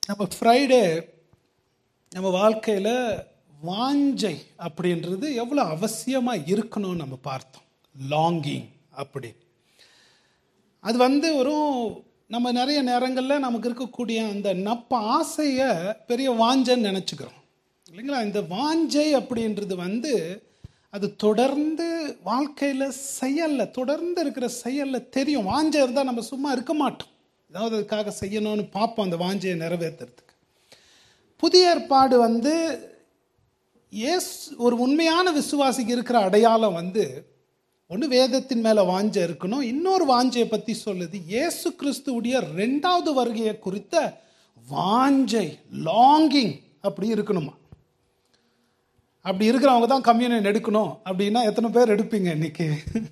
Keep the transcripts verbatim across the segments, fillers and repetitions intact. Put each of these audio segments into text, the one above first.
நம்ம ஃப்ரைடே நம்ம வாழ்க்கையில் வாஞ்சை அப்படின்றது எவ்வளோ அவசியமாக இருக்கணும்னு நம்ம பார்த்தோம். லாங்கிங் அப்படி அது வந்து ஒரு நம்ம நிறைய நேரங்களில் நமக்கு இருக்கக்கூடிய அந்த நப்ப ஆசையை பெரிய வாஞ்சைன்னு நினச்சிக்கிறோம் இல்லைங்களா. இந்த வாஞ்சை அப்படின்றது வந்து அது தொடர்ந்து வாழ்க்கையில் செயலில் தொடர்ந்து இருக்கிற செயலில் தெரியும். வாஞ்சை இருந்தால் நம்ம சும்மா இருக்க மாட்டோம், ஏதாவது அதுக்காக செய்யணும்னு பார்ப்போம் அந்த வாஞ்சையை நிறைவேற்றுறதுக்கு. புதிய ஏற்பாடு வந்து ஏஸ் ஒரு உண்மையான விசுவாசிக்கு இருக்கிற அடையாளம் வந்து ஒன்று வேதத்தின் மேலே வாஞ்சை இருக்கணும், இன்னொரு வாஞ்சையை பற்றி சொல்லுது இயேசு கிறிஸ்துவுடைய ரெண்டாவது வருகையை குறித்த வாஞ்சை, லாங்கிங் அப்படி இருக்கணுமா. அப்படி இருக்கிறவங்க தான் கம்யூனியன் எடுக்கணும் அப்படின்னா எத்தனை பேர் எடுப்பீங்க இன்னைக்கு?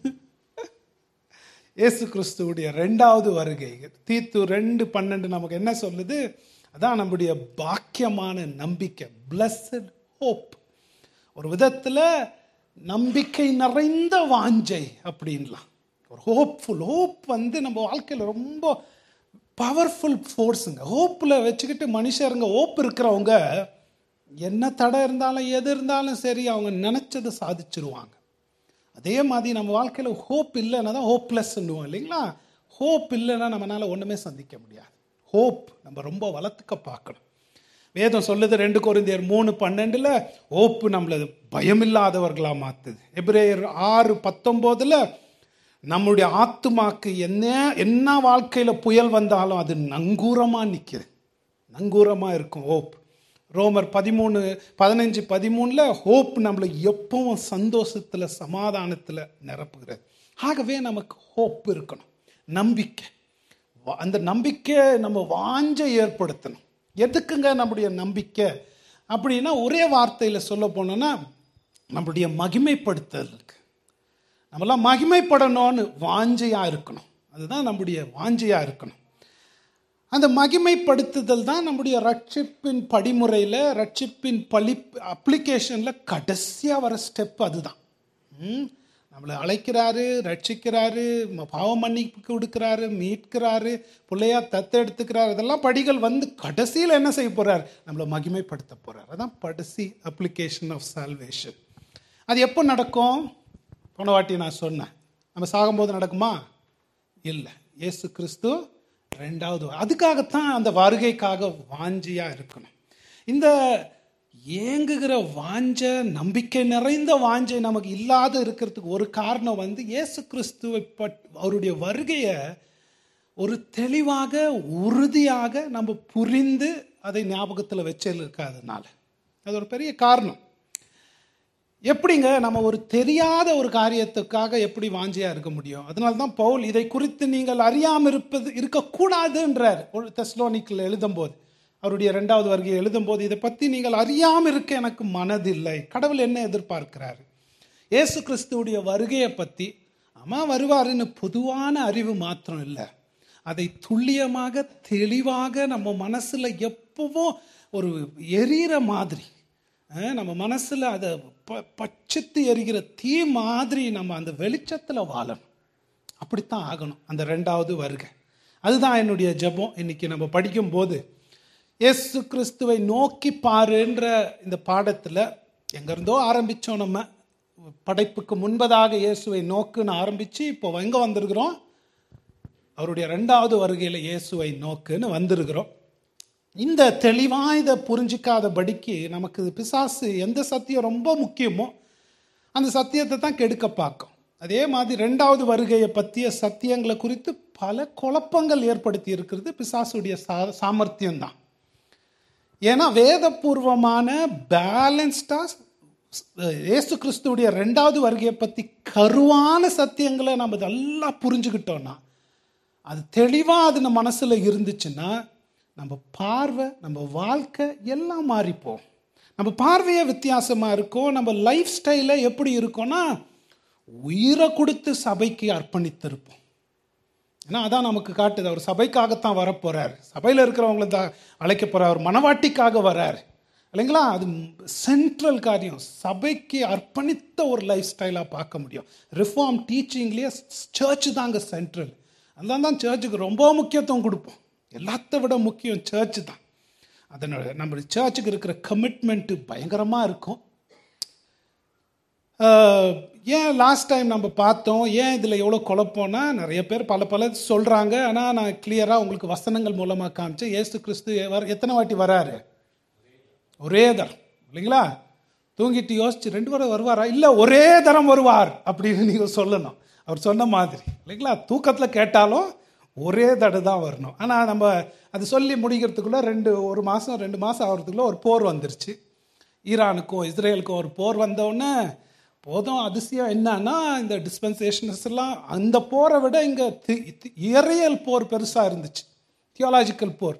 இயேசு கிறிஸ்துவுடைய ரெண்டாவது வருகை தீத்து ரெண்டு பன்னெண்டு நமக்கு என்ன சொல்லுது? அதான் நம்முடைய பாக்கியமான நம்பிக்கை, பிளஸட் ஹோப். ஒரு விதத்தில் நம்பிக்கை நிறைந்த வாஞ்சை அப்படின்லாம். ஒரு ஹோப்ஃபுல் ஹோப் வந்து நம்ம வாழ்க்கையில் ரொம்ப பவர்ஃபுல் ஃபோர்ஸுங்க. ஹோப்பில் வச்சுக்கிட்டு மனுஷருங்க ஹோப் இருக்கிறவங்க என்ன தடை இருந்தாலும் எது இருந்தாலும் சரி அவங்க நினச்சதை சாதிச்சிருவாங்க. அதே மாதிரி நம்ம வாழ்க்கையில் ஹோப் இல்லைன்னா தான் ஹோப்லெஸ்ன்னுவோம் இல்லைங்களா. ஹோப் இல்லைன்னா நம்மளால் ஒன்றுமே சந்திக்க முடியாது. ஹோப் நம்ம ரொம்ப வளர்த்துக்க பார்க்கணும். வேதம் சொல்லுது ரெண்டு கொரிந்தியர் மூணு பன்னெண்டில் ஹோப்பு நம்மளது பயமில்லாதவர்களாக மாற்றுது. எபிரேயர் ஆறு பத்தொம்போதில் நம்முடைய ஆத்துமாக்கு என்ன என்ன வாழ்க்கையில் புயல் வந்தாலும் அது நங்கூரமாக நிற்கிது, நங்கூரமாக இருக்கும் ஹோப். ரோமர் பதிமூணு பதினஞ்சு பதிமூணில் ஹோப் நம்மளை எப்பவும் சந்தோஷத்தில் சமாதானத்தில் நிரப்புகிறது. ஆகவே நமக்கு ஹோப் இருக்கணும், நம்பிக்கை. அந்த நம்பிக்கை நம்ம வாஞ்சை ஏற்படுத்தணும். எதுக்குங்க நம்முடைய நம்பிக்கை அப்படின்னா ஒரே வார்த்தையில் சொல்ல போனோன்னா நம்முடைய மகிமைப்படுத்துதலுக்கு. நம்மளாம் மகிமைப்படணும்னு வாஞ்சையாக இருக்கணும், அதுதான் நம்முடைய வாஞ்சையாக இருக்கணும். அந்த மகிமைப்படுத்துதல் தான் நம்முடைய ரட்சிப்பின் படிமுறையில், ரட்சிப்பின் பழி அப்ளிகேஷனில் கடைசியாக வர ஸ்டெப் அதுதான். நம்மளை அழைக்கிறாரு, ரட்சிக்கிறாரு, பாவம் மன்னிப்பு கொடுக்குறாரு, மீட்கிறாரு, பிள்ளையா தத்தெடுத்துக்கிறாரு. இதெல்லாம் படிகள் வந்து கடைசியில் என்ன செய்ய போகிறார்? நம்மளை மகிமைப்படுத்த போகிறார். அதான் கடைசி அப்ளிகேஷன் ஆஃப் சால்வேஷன். அது எப்போ நடக்கும்? போன வாட்டி நான் சொன்னேன், நம்ம சாகும்போது நடக்குமா? இல்லை, இயேசு கிறிஸ்து ரெண்டாவது. அதுக்காகத்தான் அந்த வருகைக்காக வாஞ்சியாக இருக்கணும். இந்த ஏங்குகிற வாஞ்ச, நம்பிக்கை நிறைந்த வாஞ்சை நமக்கு இல்லாத இருக்கிறதுக்கு ஒரு காரணம் வந்து இயேசு கிறிஸ்துவை பட் அவருடைய வருகையை ஒரு தெளிவாக உறுதியாக நம்ம புரிந்து அதை ஞாபகத்தில் வச்சிருக்காதனால அது ஒரு பெரிய காரணம். எப்படிங்க நம்ம ஒரு தெரியாத ஒரு காரியத்துக்காக எப்படி வாஞ்சியாக இருக்க முடியும்? அதனால தான் பவுல் இதை குறித்து நீங்கள் அறியாமல் இருப்பது இருக்கக்கூடாதுன்றார் தெசலோனிக்கேயில் எழுதும்போது, அவருடைய ரெண்டாவது வருகையை எழுதும்போது, இதை பற்றி நீங்கள் அறியாமல் இருக்க எனக்கு மனதில்லை. கடவுள் என்ன எதிர்பார்க்கிறாரு? இயேசு கிறிஸ்துவுடைய வருகையை பற்றி ஆமாம் வருவாருன்னு பொதுவான அறிவு மாத்திரம் இல்லை, அதை துல்லியமாக தெளிவாக நம்ம மனசில் எப்பவும் ஒரு எரிகிற மாதிரி, நம்ம மனசில் அதை ப பச்சத்து எரிகிற தீ மாதிரி நம்ம அந்த வெளிச்சத்தில் வாழணும். அப்படித்தான் ஆகணும் அந்த ரெண்டாவது வருகை. அதுதான் என்னுடைய ஜெபம். இன்னைக்கு நம்ம படிக்கும்போது இயேசு கிறிஸ்துவை நோக்கி பாருன்ற இந்த பாடத்தில் எங்கேருந்தோ ஆரம்பித்தோம். நம்ம படைப்புக்கு முன்பதாக இயேசுவை நோக்குன்னு ஆரம்பித்து இப்போ எங்கே வந்திருக்கிறோம்? அவருடைய ரெண்டாவது வருகையில் இயேசுவை நோக்குன்னு வந்திருக்கிறோம். இந்த தெளிவாக இதை புரிஞ்சிக்காதபடிக்கு நமக்கு பிசாசு எந்த சத்தியம் ரொம்ப முக்கியமோ அந்த சத்தியத்தை தான் கெடுக்க பார்க்கும். அதே மாதிரி ரெண்டாவது வருகையை பற்றிய சத்தியங்களை குறித்து பல குழப்பங்கள் ஏற்படுத்தி இருக்கிறது பிசாசுடைய சா சாமர்த்தியம்தான். ஏன்னா வேதபூர்வமான பேலன்ஸ்டாக இயேசு கிறிஸ்துவுடைய ரெண்டாவது வருகையை பற்றி கருவான சத்தியங்களை நம்ம நல்லா புரிஞ்சுக்கிட்டோன்னா, அது தெளிவாக அது நம்ம மனசில் இருந்துச்சுன்னா, நம்ம பார்வை, நம்ம வாழ்க்கை எல்லாம் மாறிப்போம். நம்ம பார்வையே வித்தியாசமாக இருக்கும். நம்ம லைஃப் ஸ்டைலை எப்படி இருக்கும்னா உயிரை கொடுத்து சபைக்கு அர்ப்பணித்திருப்போம். ஏன்னா அதான் நமக்கு காட்டுது, அவர் சபைக்காகத்தான் வரப்போகிறார், சபையில் இருக்கிறவங்கள தான் அழைக்க போகிறார், அவர் மனவாட்டிக்காக வர்றார் இல்லைங்களா. அது சென்ட்ரல் காரியம். சபைக்கு அர்ப்பணித்த ஒரு லைஃப் ஸ்டைலாக பார்க்க முடியும். ரிஃபார்ம் டீச்சிங்லேயே சர்ச்சு தாங்க சென்ட்ரல். அதெல்லாம் தான் சர்ச்சுக்கு ரொம்ப முக்கியத்துவம் கொடுப்போம். எல்லாத்த விட முக்கியம் சர்ச்சு தான். அதனோட நம்ம சர்ச்சுக்கு இருக்கிற கமிட்மெண்ட்டு பயங்கரமாக இருக்கும். ஏன் லாஸ்ட் டைம் நம்ம பார்த்தோம், ஏன் இதில் எவ்வளோ குழப்பம்னா, நிறைய பேர் பல பல சொல்கிறாங்க. ஆனால் நான் கிளியராக உங்களுக்கு வசனங்கள் மூலமாக காமிச்சேன். இயேசு கிறிஸ்து எத்தனை வாட்டி வராரு? ஒரே தரம், இல்லைங்களா? தூங்கிட்டு யோசிச்சு ரெண்டு வாரம் வருவாரா? இல்லை, ஒரே தரம் வருவார் அப்படின்னு நீங்கள் சொல்லணும். அவர் சொன்ன மாதிரி, இல்லைங்களா? தூக்கத்தில் கேட்டாலும் ஒரே தடவை தான் வரணும். ஆனால் நம்ம அது சொல்லி முடிக்கிறதுக்குள்ளே ரெண்டு ஒரு மாதம் ரெண்டு மாதம் ஆகிறதுக்குள்ளே ஒரு போர் வந்துருச்சு. ஈரானுக்கும் இஸ்ரேலுக்கும் ஒரு போர் வந்தோடனே போதும். அதிசயம் என்னன்னா, இந்த டிஸ்பென்சேஷன்ஸ் எல்லாம் அந்த போரை விட இங்கே இயறியல் போர் பெருசாக இருந்துச்சு, தியோலாஜிக்கல் போர்.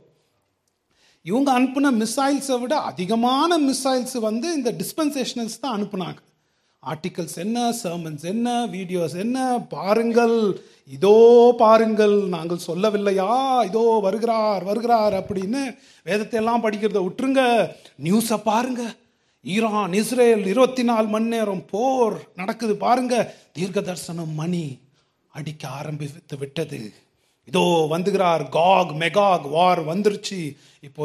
இவங்க அனுப்புன மிசைல்ஸை விட அதிகமான மிசைல்ஸ் வந்து இந்த டிஸ்பென்சேஷனல்ஸ் தான் அனுப்புனாங்க. ஆர்டிகல்ஸ் என்ன, சர்மன்ஸ் என்ன, வீடியோஸ் என்ன, பாருங்கள், இதோ பாருங்கள், நாங்கள் சொல்லவில்லையா, இதோ வருகிறார் வருகிறார் அப்படின்னு. வேதத்தை எல்லாம் படிக்கிறத விட்டுருங்க, நியூஸை பாருங்க. ஈரான் இஸ்ரேல் இருபத்தி நாலு மணி நேரம் போர் நடக்குது பாருங்க. தீர்க்க தரிசனம் மணி அடிக்க ஆரம்பித்து விட்டது. இதோ வந்துகிறார், காக் மெகாக் வார் வந்துருச்சு. இப்போ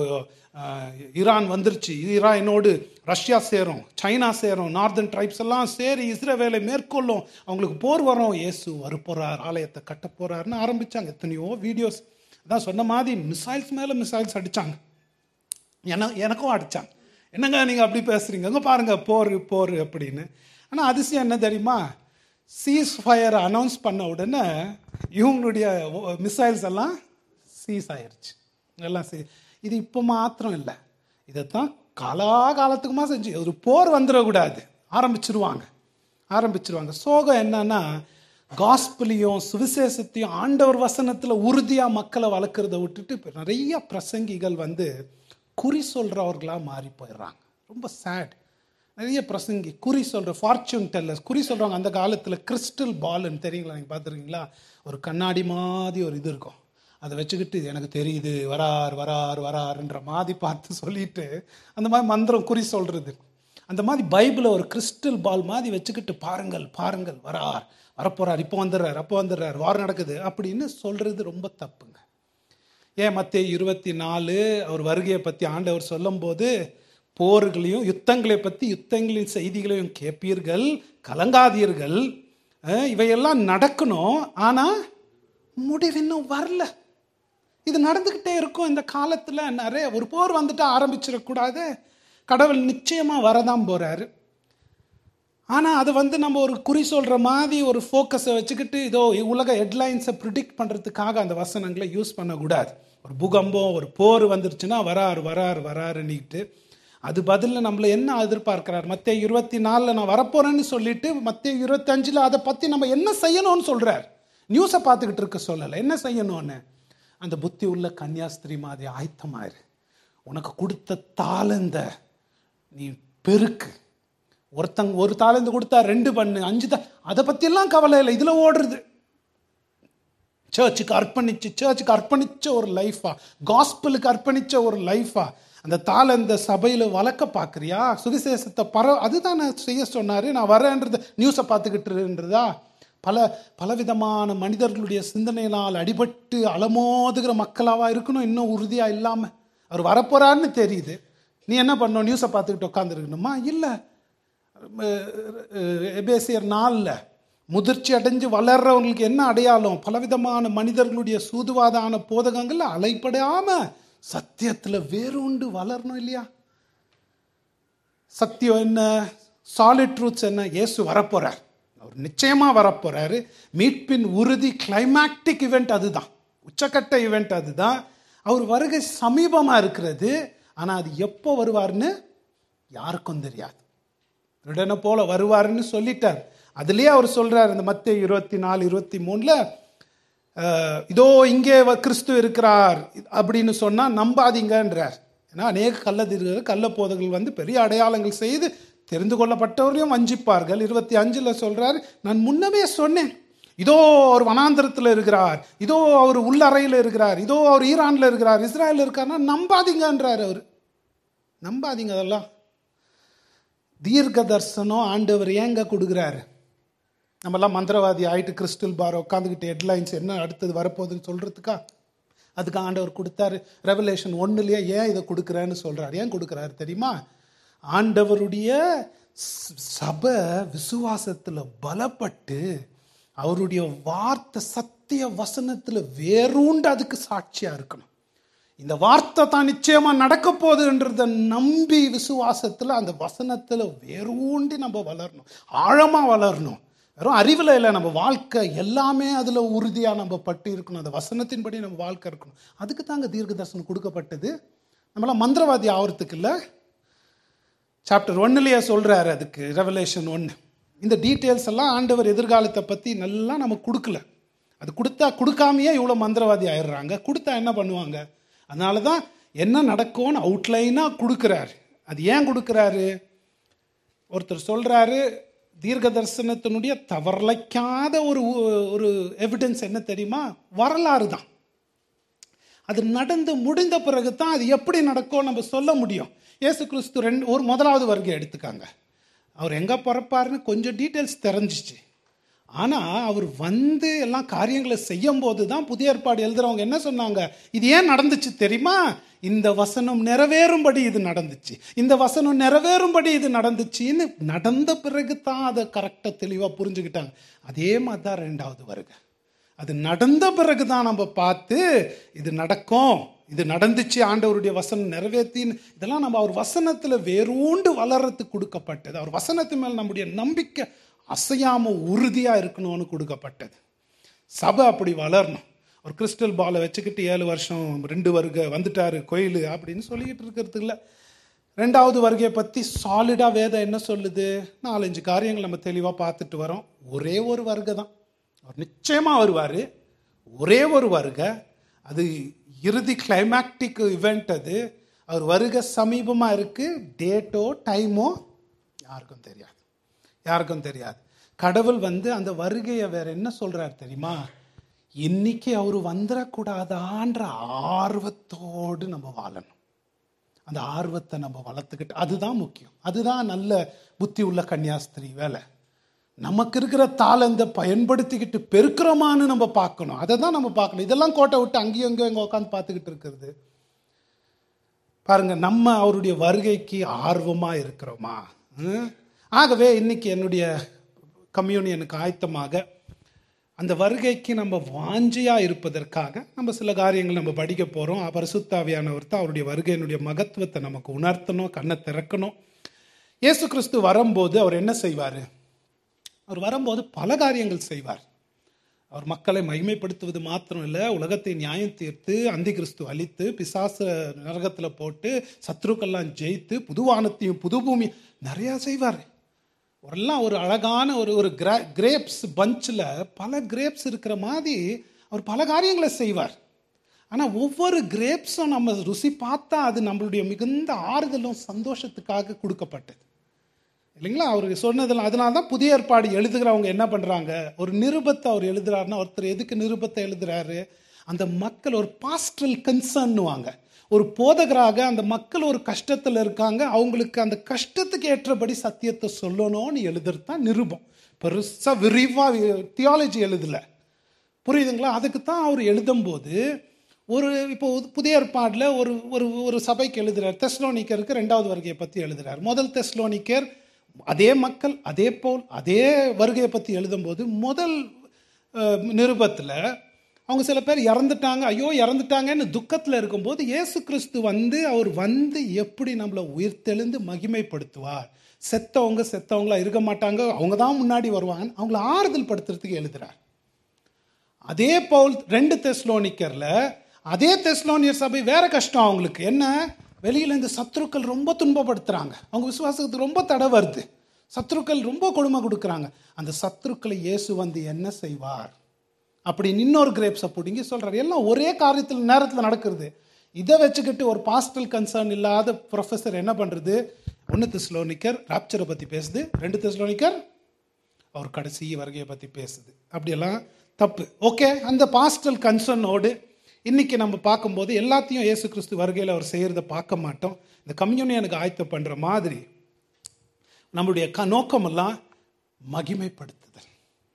ஈரான் வந்துருச்சு, ஈரானோடு ரஷ்யா சேரும், சைனா சேரும், நார்தன் ட்ரைப்ஸ் எல்லாம் சேரி இஸ்ரேலை மேற்கொள்ளும், அவங்களுக்கு போர் வரும். இயேசு வரப்போறார், ஆலயத்தை கட்ட போறாருன்னு ஆரம்பிச்சாங்க. எத்தனையோ வீடியோஸ். அதான் சொன்ன மாதிரி மிசைல்ஸ் மேல மிசைல்ஸ் அடிச்சாங்க. என எனக்கும் அடிச்சாங்க. என்னங்க நீங்கள் அப்படி பேசுகிறீங்க, அங்கே பாருங்கள் போர் போர் அப்படின்னு. ஆனால் அதிசயம் என்ன தெரியுமா, சீஸ் ஃபயர் அனௌன்ஸ் பண்ண உடனே இவங்களுடைய மிசைல்ஸ் எல்லாம் சீஸ் ஆயிடுச்சு எல்லாம். சீ இது இப்போ மாத்திரம் இல்லை, இதைத்தான் காலாகாலத்துக்குமா செஞ்சு ஒரு போர் வந்துடக்கூடாது ஆரம்பிச்சிருவாங்க ஆரம்பிச்சிருவாங்க சோகம் என்னன்னா, காஸ்பிளையும் சுவிசேஷத்தையும் ஆண்டவர் வசனத்தில் உறுதியாக மக்களை வளர்க்குறத விட்டுட்டு இப்போ நிறைய பிரசங்கிகள் வந்து குறி சொல்கிறவர்களாக மாறி போயிடுறாங்க. ரொம்ப சேட். நிறைய பிரசங்கி குறி சொல்கிற ஃபார்ச்சூன் டெல்லர்ஸ், குறி சொல்கிறவங்க. அந்த காலத்தில் கிறிஸ்டல் பால்னு தெரியுங்களா, நீங்கள் பார்த்துருக்கீங்களா? ஒரு கண்ணாடி மாதிரி ஒரு இது இருக்கும், அதை வச்சுக்கிட்டு எனக்கு தெரியுது வரார் வரார் வராருன்ற மாதிரி பார்த்து சொல்லிட்டு அந்த மாதிரி மந்திரம் குறி சொல்கிறது. அந்த மாதிரி பைபிளை ஒரு கிறிஸ்டல் பால் மாதிரி வச்சுக்கிட்டு பாருங்கள் பாருங்கள் வரார் வரப்போகிறார், இப்போ வந்துடுறார் அப்போ வந்துடுறார் வார் நடக்குது அப்படின்னு சொல்கிறது ரொம்ப தப்புங்க. ஏன் மத்தேயு இருபத்தி நாலு அவர் வருகையை பற்றி ஆண்டவர் சொல்லும் போது, போர்களையும் யுத்தங்களை பற்றி யுத்தங்களின் செய்திகளையும் கேட்பீர்கள், கலங்காதீர்கள், இவையெல்லாம் நடக்கணும், ஆனால் முடிவு இன்னும் வரல. இது நடந்துக்கிட்டே இருக்கும். இந்த காலத்தில் நிறைய ஒரு போர் வந்துட்டு ஆரம்பிச்சிடக்கூடாது. கடவுள் நிச்சயமாக வரதான் போகிறாரு. ஆனால் அது வந்து நம்ம ஒரு குறி சொல்கிற மாதிரி ஒரு ஃபோக்கஸை வச்சுக்கிட்டு இதோ உலக ஹெட்லைன்ஸை ப்ரிடிக்ட் பண்ணுறதுக்காக அந்த வசனங்களை யூஸ் பண்ணக்கூடாது. ஒரு பூகம்பம் ஒரு போர் வந்துருச்சுன்னா வராரு வராரு வராருன்னிட்டு அது பதிலில் நம்மளை என்ன எதிர்பார்க்கிறார்? மத்தேயு இருபத்தி நாலில் நான் வரப்போகிறேன்னு சொல்லிட்டு மத்தேயு இருபத்தஞ்சில் அதை பற்றி நம்ம என்ன செய்யணும்னு சொல்கிறார். நியூஸை பார்த்துக்கிட்டு இருக்க சொல்லலை, என்ன செய்யணும்னு. அந்த புத்தி உள்ள கன்னியாஸ்திரி மாதிரி ஆயத்தமாயிரு. உனக்கு கொடுத்த தாளந்த நீ பெருக்கு. ஒருத்தங்க ஒரு தாளந்து கொடுத்தா ரெண்டு பண்ணு, அஞ்சு தா அதை பற்றியெல்லாம் கவலை இல்லை. இதில் ஓடுறது சர்ச்சுக்கு அர்ப்பணிச்சு சர்ச்சுக்கு அர்ப்பணிச்ச ஒரு லைஃபா, காஸ்பிளுக்கு அர்ப்பணிச்ச ஒரு லைஃபா. அந்த தாளந்த சபையில் வளர்க்க பார்க்குறியா? சுவிசேஷத்தை பர அதுதான் நான் செய்ய சொன்னார். நான் வரேன்றது நியூஸை பார்த்துக்கிட்டுன்றதா? பல பலவிதமான மனிதர்களுடைய சிந்தனையினால் அடிபட்டு அலமோதுகிற மக்களாவா இருக்கணும். இன்னும் உறுதியாக இல்லாமல் அவர் வரப்போறான்னு தெரியுது. நீ என்ன பண்ணணும்? நியூஸை பார்த்துக்கிட்டு உட்காந்துருக்கணுமா? இல்லை. எபேசியர் நாலில் முதிர்ச்சி அடைஞ்சு வளர்றவங்களுக்கு என்ன அடையாளம்? பலவிதமான மனிதர்களுடைய சூதுவாதான போதகங்கள் அலைப்படாம சத்தியத்தில் வேறுண்டு வளரணும் இல்லையா? சத்தியம் என்ன? சாலிட் ட்ரூத்ஸ் என்ன? இயேசு வரப்போறார், அவர் நிச்சயமா வரப்போறாரு. மீட்பின் உறுதி கிளைமேக்டிக் இவெண்ட் அதுதான், உச்சக்கட்ட இவெண்ட் அதுதான். அவர் வருகை சமீபமாக இருக்கிறது. ஆனால் அது எப்போ வருவார்னு யாருக்கும் தெரியாது. உடனே போல வருவாருன்னு சொல்லிட்டார். அதுலேயே அவர் சொல்றார் இந்த மத்தேயு இருபத்தி நாலு இருபத்தி மூணுல இதோ இங்கே கிறிஸ்து இருக்கிறார் அப்படின்னு சொன்னால் நம்பாதீங்கன்றார். ஏன்னா அநேக கள்ளதிர்கள் கள்ள போதகர்கள் வந்து பெரிய அடையாளங்கள் செய்து தெரிந்து கொள்ளப்பட்டவரையும் வஞ்சிப்பார்கள். இருபத்தி அஞ்சில் சொல்றார், நான் முன்னமே சொன்னேன், இதோ அவர் வனாந்திரத்தில் இருக்கிறார், இதோ அவர் உள்ளறையில் இருக்கிறார், இதோ அவர் ஈரான்ல இருக்கிறார், இஸ்ராயல் இருக்காருன்னா நம்பாதீங்கன்றார். அவர் நம்பாதீங்க. அதெல்லாம் தீர்க்க தரிசனம் ஆண்டவர் ஏங்க கொடுக்குறாரு? நம்மெல்லாம் மந்திரவாதி ஆயிட்டு கிறிஸ்டல் பார் உட்காந்துக்கிட்டு ஹெட்லைன்ஸ் என்ன அடுத்தது வரப்போகுதுன்னு சொல்றதுக்கா? அதுக்கு ஆண்டவர் கொடுத்தாரு. ரெவலேஷன் ஒன்னுலயே ஏன் இதை கொடுக்குறேன்னு சொல்றாரு. ஏன் கொடுக்குறாரு தெரியுமா? ஆண்டவருடைய சபை விசுவாசத்துல பலப்பட்டு அவருடைய வார்த்தை சத்திய வசனத்துல வேரூண்டு அதுக்கு சாட்சியா இருக்கணும். இந்த வார்த்தை தான் நிச்சயமா நடக்க போகுதுன்றத நம்பி விசுவாசத்துல அந்த வசனத்துல வேரூண்டி நம்ம வளரணும், ஆழமா வளரணும். வெறும் அறிவில் இல்லை, நம்ம வாழ்க்கை எல்லாமே அதில் உறுதியாக நம்ம பட்டு இருக்கணும். அந்த வசனத்தின்படி நம்ம வாழ்க்கை இருக்கணும். அதுக்கு தாங்க தீர்க்க தரிசனம் கொடுக்கப்பட்டது. நம்மளாம் மந்திரவாதி ஆகிறதுக்கு இல்லை. சாப்டர் ஒன்னுலேயே சொல்கிறாரு அதுக்கு, ரெவலேஷன் ஒன்று. இந்த டீட்டெயில்ஸ் எல்லாம் ஆண்டவர் எதிர்காலத்தை பற்றி நல்லா நமக்கு கொடுக்கல. அது கொடுத்தா கொடுக்காமையே இவ்வளோ மந்திரவாதி ஆயிடுறாங்க. கொடுத்தா என்ன பண்ணுவாங்க? அதனால தான் என்ன நடக்கும்னு அவுட்லைனாக கொடுக்குறாரு. அது ஏன் கொடுக்குறாரு? ஒருத்தர் சொல்கிறாரு, தீர்க்க தரிசனத்தினுடைய தவறலைக்காத ஒரு ஒரு எவிடன்ஸ் என்ன தெரியுமா? வரலாறு தான். அது நடந்து முடிந்த பிறகு தான் அது எப்படி நடக்கும் நம்ம சொல்ல முடியும். இயேசு கிறிஸ்து ரெண்டு ஒரு முதலாவது வருகை எடுத்துக்காங்க. அவர் எங்கே பிறப்பாருன்னு கொஞ்சம் டீட்டெயில்ஸ் தெரிஞ்சிச்சு. ஆனால் அவர் வந்து எல்லாம் காரியங்களை செய்யும் போது தான் புதிய ஏற்பாடு எழுதுறவங்க என்ன சொன்னாங்க? இது ஏன் நடந்துச்சு தெரியுமா? இந்த வசனம் நிறைவேறும்படி இது நடந்துச்சு, இந்த வசனம் நிறைவேறும்படி இது நடந்துச்சுன்னு நடந்த பிறகு தான் அதை கரெக்டாக தெளிவாக புரிஞ்சுக்கிட்டாங்க. அதே மாதிரி தான் ரெண்டாவது வருகை. அது நடந்த பிறகு தான் நம்ம பார்த்து இது நடக்கும், இது நடந்துச்சு, ஆண்டவருடைய வசனம் நிறைவேற்றின்னு இதெல்லாம் நம்ம அவர் வசனத்தில் வேரூண்டு வளர்றதுக்கு கொடுக்கப்பட்டது. அவர் வசனத்து மேல் நம்முடைய நம்பிக்கை அசையாமல் உறுதியாக இருக்கணும்னு கொடுக்கப்பட்டது. சபை அப்படி வளரணும். ஒரு கிறிஸ்டல் பாலை வச்சுக்கிட்டு ஏழு வருஷம் ரெண்டு வருகை வந்துட்டாரு கோயில் அப்படின்னு சொல்லிக்கிட்டு இருக்கிறது இல்லை. ரெண்டாவது வருகையை பற்றி சாலிடாக வேதம் என்ன சொல்லுது? நாலஞ்சு காரியங்கள் நம்ம தெளிவாக பார்த்துட்டு வரோம். ஒரே ஒரு வருகை தான், அவர் நிச்சயமாக வருவார். ஒரே ஒரு வருகை, அது இறுதி கிளைமேக்டிக் இவெண்ட். அது அவர் வருகை சமீபமாக இருக்குது. டேட்டோ டைமோ யாருக்கும் தெரியாது, யாருக்கும் தெரியாது. கடவுள் வந்து அந்த வருகையை வேற என்ன சொல்றார் தெரியுமா? இன்னைக்கு அவர் வந்துடக்கூடாதான்ற ஆர்வத்தோடு நம்ம வாழணும். அந்த ஆர்வத்தை நம்ம வளர்த்துக்கிட்டு, அதுதான் முக்கியம். அதுதான் நல்ல புத்தி உள்ள கன்னியாஸ்திரி வேலை. நமக்கு இருக்கிற தாளந்தை பயன்படுத்திக்கிட்டு பெருக்கிறோமான்னு நம்ம பார்க்கணும். அதை தான் நம்ம பார்க்கணும். இதெல்லாம் கோட்டை விட்டு அங்கேயும் அங்கேயும் இங்கே உட்காந்து பார்த்துக்கிட்டு இருக்கிறது பாருங்க. நம்ம அவருடைய வருகைக்கு ஆர்வமாக இருக்கிறோமா? ஆகவே இன்னைக்கு என்னுடைய கம்யூனியனுக்கு ஆயத்தமாக அந்த வருகைக்கு நம்ம வாஞ்சியாக இருப்பதற்காக நம்ம சில காரியங்கள் நம்ம படிக்க போகிறோம். பரிசுத்த ஆவியானவர் தான் அவருடைய வருகையினுடைய மகத்துவத்தை நமக்கு உணர்த்தணும், கண்ணை திறக்கணும். இயேசு கிறிஸ்து வரும்போது அவர் என்ன செய்வார்? அவர் வரும்போது பல காரியங்கள் செய்வார். அவர் மக்களை மகிமைப்படுத்துவது மாத்திரம் இல்லை, உலகத்தை நியாயம் தீர்த்து அந்தி கிறிஸ்து அழித்து பிசாச நரகத்தில் போட்டு சத்ருக்கெல்லாம் ஜெயித்து புதுவானத்தையும் புது பூமி நிறையா செய்வார். எல்லாம் ஒரு அழகான ஒரு ஒரு கிரா கிரேப்ஸ் பஞ்சில் பல கிரேப்ஸ் இருக்கிற மாதிரி அவர் பல காரியங்களை செய்வார். ஆனால் ஒவ்வொரு கிரேப்ஸும் நம்ம ருசி பார்த்தா அது நம்மளுடைய மிகுந்த ஆறுதலும் சந்தோஷத்துக்காக கொடுக்கப்பட்டது இல்லைங்களா? அவருக்கு சொன்னதெல்லாம். அதனால தான் புதிய ஏற்பாடு எழுதுகிறவங்க என்ன பண்ணுறாங்க? ஒரு நிருபத்தை அவர் எழுதுறாருன்னா, ஒருத்தர் எதுக்கு நிருபத்தை எழுதுறாரு? அந்த மக்கள் ஒரு பாஸ்டரல் கன்சர்ன்னுவாங்க. ஒரு போதகராக அந்த மக்கள் ஒரு கஷ்டத்தில் இருக்காங்க, அவங்களுக்கு அந்த கஷ்டத்துக்கு ஏற்றபடி சத்தியத்தை சொல்லணும்னு எழுதுறது தான் நிருபம். பெருசாக விரிவாக தியாலஜி எழுதலை, புரியுதுங்களா? அதுக்கு தான் அவர் எழுதும்போது ஒரு இப்போ புதிய ஏற்பாடில் ஒரு ஒரு ஒரு சபைக்கு எழுதுறார். தெஸ்லோனிக்கருக்கு ரெண்டாவது வருகையை பற்றி எழுதுறார். முதல் தெஸ்லோனிக்கர் அதே மக்கள் அதே போல் அதே வருகையை பற்றி எழுதும்போது முதல் நிருபத்தில் அவங்க சில பேர் இறந்துட்டாங்க, ஐயோ இறந்துட்டாங்கன்னு துக்கத்தில் இருக்கும்போது இயேசு கிறிஸ்து வந்து அவர் வந்து எப்படி நம்மளை உயிர்த்தெழுந்து மகிமைப்படுத்துவார், செத்தவங்க செத்தவங்களா இருக்க மாட்டாங்க, அவங்க தான் முன்னாடி வருவாங்க, அவங்கள ஆறுதல் படுத்துறதுக்கு எழுதுறார். அதே போல் ரெண்டு தெஸ்லோனிக்கர்ல அதே தெஸ்லோனியர் சபை வேற கஷ்டம். அவங்களுக்கு என்ன? வெளியில இந்த சத்துருக்கள் ரொம்ப துன்பப்படுத்துறாங்க, அவங்க விசுவாசத்துக்கு ரொம்ப தடை வருது, சத்துருக்கள் ரொம்ப கொடுமை கொடுக்குறாங்க. அந்த சத்துருக்களை இயேசு வந்து என்ன செய்வார் அப்படின்னு இன்னொரு கிரேப்ஸை பிடிங்கி சொல்றாரு. எல்லாம் ஒரே காரியத்தில் நேரத்தில் நடக்கிறது. இதை வச்சுக்கிட்டு ஒரு பாஸ்டல் கன்சர்ன் இல்லாத ப்ரொஃபஸர் என்ன பண்றது? ஒன்று தெஸ்லோனிக்கர் ராப்சரை பற்றி பேசுது, ரெண்டு தெஸ்லோனிக்கர் அவர் கடைசி வருகையை பற்றி பேசுது. அப்படியெல்லாம் தப்பு. ஓகே, அந்த பாஸ்டல் கன்சர்னோடு இன்னைக்கு நம்ம பார்க்கும்போது எல்லாத்தையும் இயேசு கிறிஸ்து வருகையில் அவர் செய்கிறத பார்க்க மாட்டோம். இந்த கம்யூனியனுக்கு ஆயத்தம் பண்ணுற மாதிரி நம்மளுடைய க நோக்கமெல்லாம் மகிமைப்படுத்துதல்,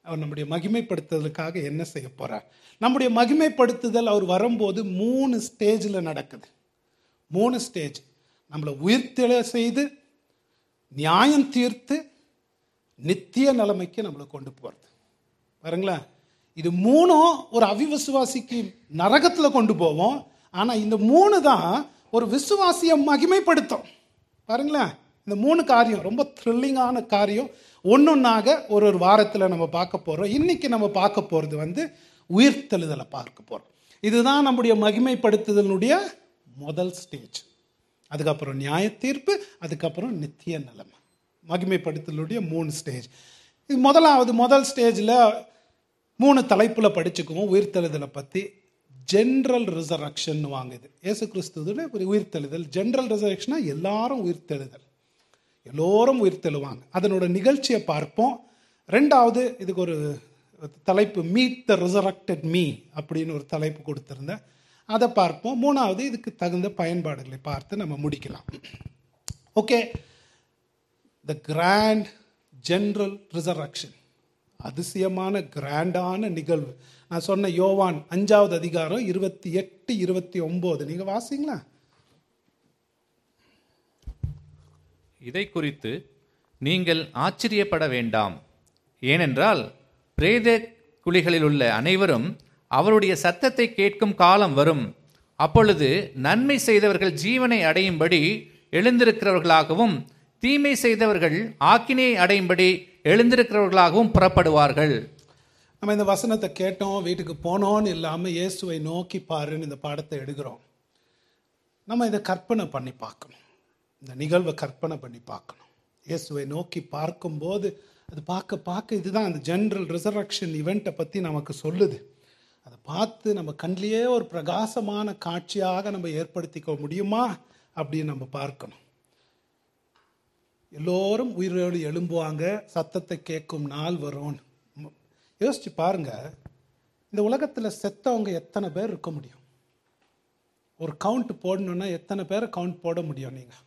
அவர் நம்முடைய மகிமைப்படுத்துதலுக்காக என்ன செய்ய போறார். நம்முடைய மகிமைப்படுத்துதல் அவர் வரும்போது மூணு ஸ்டேஜில் நடக்குது. மூணு ஸ்டேஜ். நம்மளை உயிர்த்தெழ செய்து, நியாயம் தீர்த்து, நித்திய நிலைமைக்கு நம்மளை கொண்டு போகிறது. பாருங்களேன், இது மூணும் ஒரு அவிவிசுவாசிக்கு நரகத்தில் கொண்டு போவோம். ஆனால் இந்த மூணு தான் ஒரு விசுவாசியை மகிமைப்படுத்தும். பாருங்களேன், இந்த மூணு காரியம் ரொம்ப த்ரில்லிங்கான காரியம். ஒன்னொன்னாக ஒரு ஒரு வாரத்தில் நம்ம பார்க்க போகிறோம். இன்னைக்கு நம்ம பார்க்க போகிறது வந்து உயிர்த்தெழுதலை பார்க்க போகிறோம். இதுதான் நம்முடைய மகிமைப்படுத்துதலுடைய முதல் ஸ்டேஜ். அதுக்கப்புறம் நியாய தீர்ப்பு, அதுக்கப்புறம் நித்திய நிலைமை. மகிமைப்படுத்தலுடைய மூணு ஸ்டேஜ். இது முதலாவது முதல் ஸ்டேஜில் மூணு தலைப்பில் படிச்சுக்குவோம் உயிர்த்தெழுதலை பற்றி. ஜென்ரல் ரிசரக்ஷன் வாங்குது. இயேசு கிறிஸ்துவோட ஒரு உயிர்த்தெழுதல். ஜென்ரல் ரிசரக்ஷனா எல்லாரும் உயிர்த்தெழுதல், எல்லோரும் உயிர்த்தெழுவாங்க. அதனோட நிகழ்ச்சியை பார்ப்போம். ரெண்டாவது இதுக்கு ஒரு தலைப்பு மீட் த ரிசரக்டட் மீ அப்படின்னு ஒரு தலைப்பு கொடுத்துருந்தேன், அதை பார்ப்போம். மூணாவது இதுக்கு தகுந்த பயன்பாடுகளை பார்த்து நம்ம முடிக்கலாம். Okay, the grand general resurrection, அதிசயமான கிராண்டான நிகழ்வு. நான் சொன்ன யோவான் அஞ்சாவது அதிகாரம் இருபத்தி எட்டு இருபத்தி ஒன்பது நீங்க வாசிங்களா? இதை குறித்து நீங்கள் ஆச்சரியப்பட வேண்டாம். ஏனென்றால் பிரேத குழிகளில் உள்ள அனைவரும் அவருடைய சத்தத்தை கேட்கும் காலம் வரும். அப்பொழுது நன்மை செய்தவர்கள் ஜீவனை அடையும்படி எழுந்திருக்கிறவர்களாகவும், தீமை செய்தவர்கள் ஆக்கினையை அடையும்படி எழுந்திருக்கிறவர்களாகவும் புறப்படுவார்கள். நம்ம இந்த வசனத்தை கேட்டோம், வீட்டுக்கு போனோன்னு இல்லாமல் இயேசுவை நோக்கி பாருன்னு இந்த பாடத்தை எடுக்கிறோம். நம்ம இதை கற்பனை பண்ணி பார்க்கணும். இந்த நிகழ்வை கற்பனை பண்ணி பார்க்கணும். இயேசுவை நோக்கி பார்க்கும்போது அது பார்க்க பார்க்க இதுதான் அந்த ஜென்ரல் ரிசரக்ஷன் இவெண்ட்டை பற்றி நமக்கு சொல்லுது. அதை பார்த்து நம்ம கண்ணிலேயே ஒரு பிரகாசமான காட்சியாக நம்ம ஏற்படுத்திக்க முடியுமா அப்படின்னு நம்ம பார்க்கணும். எல்லோரும் உயிரோடு எழும்புவாங்க, சத்தத்தை கேட்கும் நாள் வரும். யோசிச்சு பாருங்க, இந்த உலகத்தில் செத்தவங்க எத்தனை பேர் இருக்க முடியும்? ஒரு கவுண்ட் போடணுன்னா எத்தனை பேரை கவுண்ட் போட முடியும்? நீங்கள்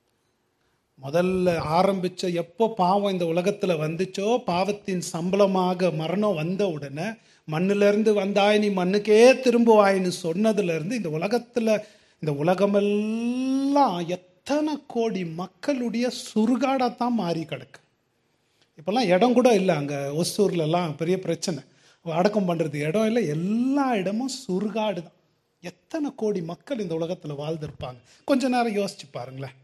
முதல்ல ஆரம்பிச்ச எப்போ பாவம் இந்த உலகத்தில் வந்துச்சோ, பாவத்தின் சம்பளமாக மரணம் வந்த உடனே மண்ணிலிருந்து வந்தாய் நீ மண்ணுக்கே திரும்புவாயின்னு சொன்னதுலேருந்து இந்த உலகத்தில் இந்த உலகமெல்லாம் எத்தனை கோடி மக்களுடைய சுருகாடாத்தான் மாறி கிடக்கு. இப்போல்லாம் இடம் கூட இல்லை. அங்கே ஒசூர்லலாம் பெரிய பிரச்சனை, அடக்கம் பண்ணுறது இடம் இல்லை, எல்லா இடமும் சுருகாடு தான். எத்தனை கோடி மக்கள் இந்த உலகத்தில் வாழ்ந்திருப்பாங்க? கொஞ்ச நேரம் யோசிச்சு பாருங்களேன்.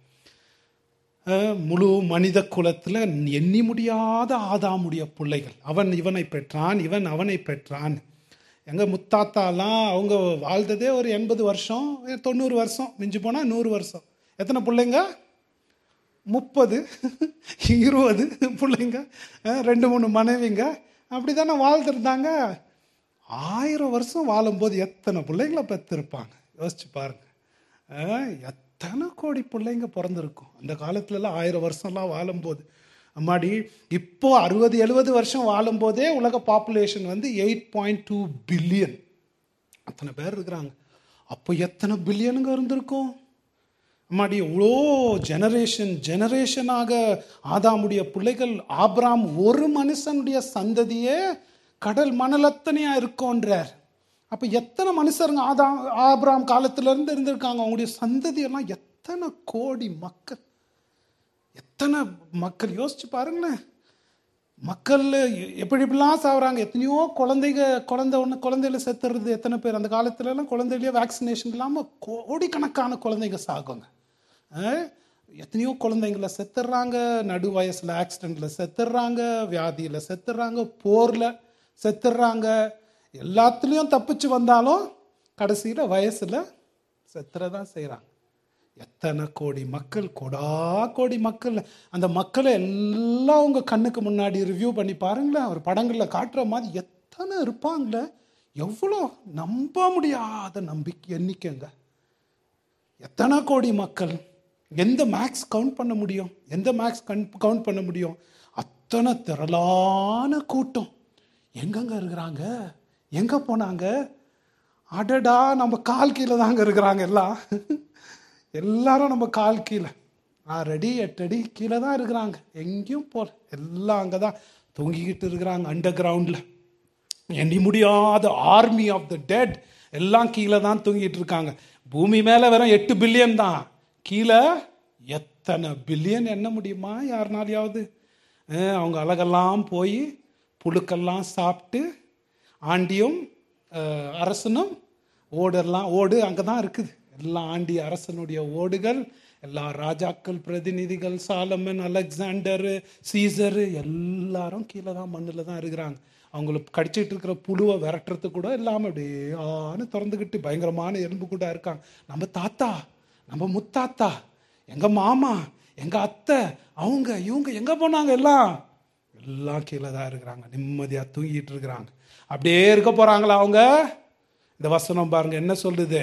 முழு மனித குலத்தில் எண்ணி முடியாத ஆதாமுடைய பிள்ளைகள். அவன் இவனை பெற்றான், இவன் அவனை பெற்றான். எங்கள் முத்தாத்தாலாம் அவங்க வாழ்ந்ததே ஒரு எண்பது வருஷம், தொண்ணூறு வருஷம், மிஞ்சி போனால் நூறு வருஷம். எத்தனை பிள்ளைங்க? முப்பது இருபது பிள்ளைங்க, ரெண்டு மூணு மனைவிங்க, அப்படி தானே வாழ்ந்துருந்தாங்க. ஆயிரம் வருஷம் வாழும்போது எத்தனை பிள்ளைங்களை பெற்றிருப்பாங்க? யோசிச்சு பாருங்க. எத்தனை கோடி பிள்ளைங்க பிறந்திருக்கும் அந்த காலத்துலலாம். ஆயிரம் வருஷம்லாம் வாழும்போது அம்மாடி, இப்போ அறுபது எழுபது வருஷம் வாழும்போதே உலக பாப்புலேஷன் வந்து எயிட் பாயிண்ட் டூ பில்லியன். அத்தனை பேர் இருக்கிறாங்க. அப்போ எத்தனை பில்லியனுங்க இருந்திருக்கும் அம்மாடி? எவ்வளோ ஜெனரேஷன் ஜெனரேஷனாக ஆதாமுடைய பிள்ளைகள். ஆபிராம் ஒரு மனுஷனுடைய சந்ததியே கடல் மணலத்தனையா இருக்கோன்றார். அப்போ எத்தனை மனுஷருங்க ஆதா ஆபிராம் காலத்திலேருந்து இருந்திருக்காங்க. அவங்களுடைய சந்ததியெல்லாம் எத்தனை கோடி மக்கள், எத்தனை மக்கள் யோசிச்சு பாருங்களேன். மக்கள் எப்படி எப்படிலாம் சாகுறாங்க. எத்தனையோ குழந்தைங்க, குழந்தை ஒன்று குழந்தையில செத்துறது எத்தனை பேர்? அந்த காலத்துலலாம் குழந்தையிலேயே வேக்சினேஷன் இல்லாமல் கோடிக்கணக்கான குழந்தைங்க சாகுங்க. எத்தனையோ குழந்தைங்கள செத்துடுறாங்க, நடு வயசில் ஆக்சிடெண்ட்டில் செத்துடுறாங்க, வியாதியில் செத்துடுறாங்க, போரில் செத்துடுறாங்க. எல்லாத்துலேயும் தப்பிச்சு வந்தாலும் கடைசியில் வயசில் செத்துறதான் செய்கிறாங்க. எத்தனை கோடி மக்கள், கோடா கோடி மக்கள். அந்த மக்களை எல்லாம் உங்கள் கண்ணுக்கு முன்னாடி ரிவ்யூ பண்ணி பாருங்களேன். ஒரு படங்களில் காட்டுற மாதிரி எத்தனை இருப்பாங்களே. எவ்வளோ நம்ப முடியாத நம்பிக்கை எண்ணிக்கைங்க. எத்தனை கோடி மக்கள். எந்த மேக்ஸ் கவுண்ட் பண்ண முடியும்? எந்த மேக்ஸ் கன் கவுண்ட் பண்ண முடியும்? அத்தனை திரளான கூட்டம் எங்கெங்க இருக்கிறாங்க? எங்கே போனாங்க? அடடா, நம்ம கால் கீழே தாங்க இருக்கிறாங்க எல்லாம். எல்லாரும் நம்ம கால் கீழே, ஆறு அடி எட்டு அடி கீழே தான் இருக்கிறாங்க. எங்கேயும் போல, எல்லாம் அங்கே தான் தூங்கிக்கிட்டு இருக்கிறாங்க அண்டர் கிரவுண்டில். எண்ணி முடியாத ஆர்மி ஆஃப் த டெட் எல்லாம் கீழே தான் தூங்கிட்டு இருக்காங்க. பூமி மேலே வெறும் எட்டு பில்லியன் தான், கீழே எத்தனை பில்லியன் எண்ண முடியுமா யாருனாலையாவது? அவங்க அழகெல்லாம் போய் புழுக்கெல்லாம் சாப்பிட்டு ஆண்டியும் அரசனும் ஓடெல்லாம் ஓடு அங்கே தான் இருக்குது. எல்லாம் ஆண்டி அரசனுடைய ஓடுகள், எல்லா ராஜாக்கள் பிரதிநிதிகள், சாலமன், அலெக்சாண்டரு, சீசரு எல்லாரும் கீழே தான் மண்ணில் தான் இருக்கிறாங்க. அவங்களுக்கு கடிச்சிட்டு இருக்கிற புழுவை விரட்டுறது கூட இல்லாமல் அப்படியே ஆன்னு திறந்துக்கிட்டு பயங்கரமான எறும்பு கூட இருக்காங்க. நம்ம தாத்தா, நம்ம முத்தாத்தா, எங்கள் மாமா, எங்கள் அத்தை, அவங்க இவங்க எங்கே போனாங்க? எல்லாம் எல்லாம் கீழே தான் இருக்கிறாங்க, நிம்மதியாக தூங்கிட்டு இருக்கிறாங்க. அப்படியே இருக்க போகிறாங்களா அவங்க? இந்த வசனம் பாருங்க என்ன சொல்லுது.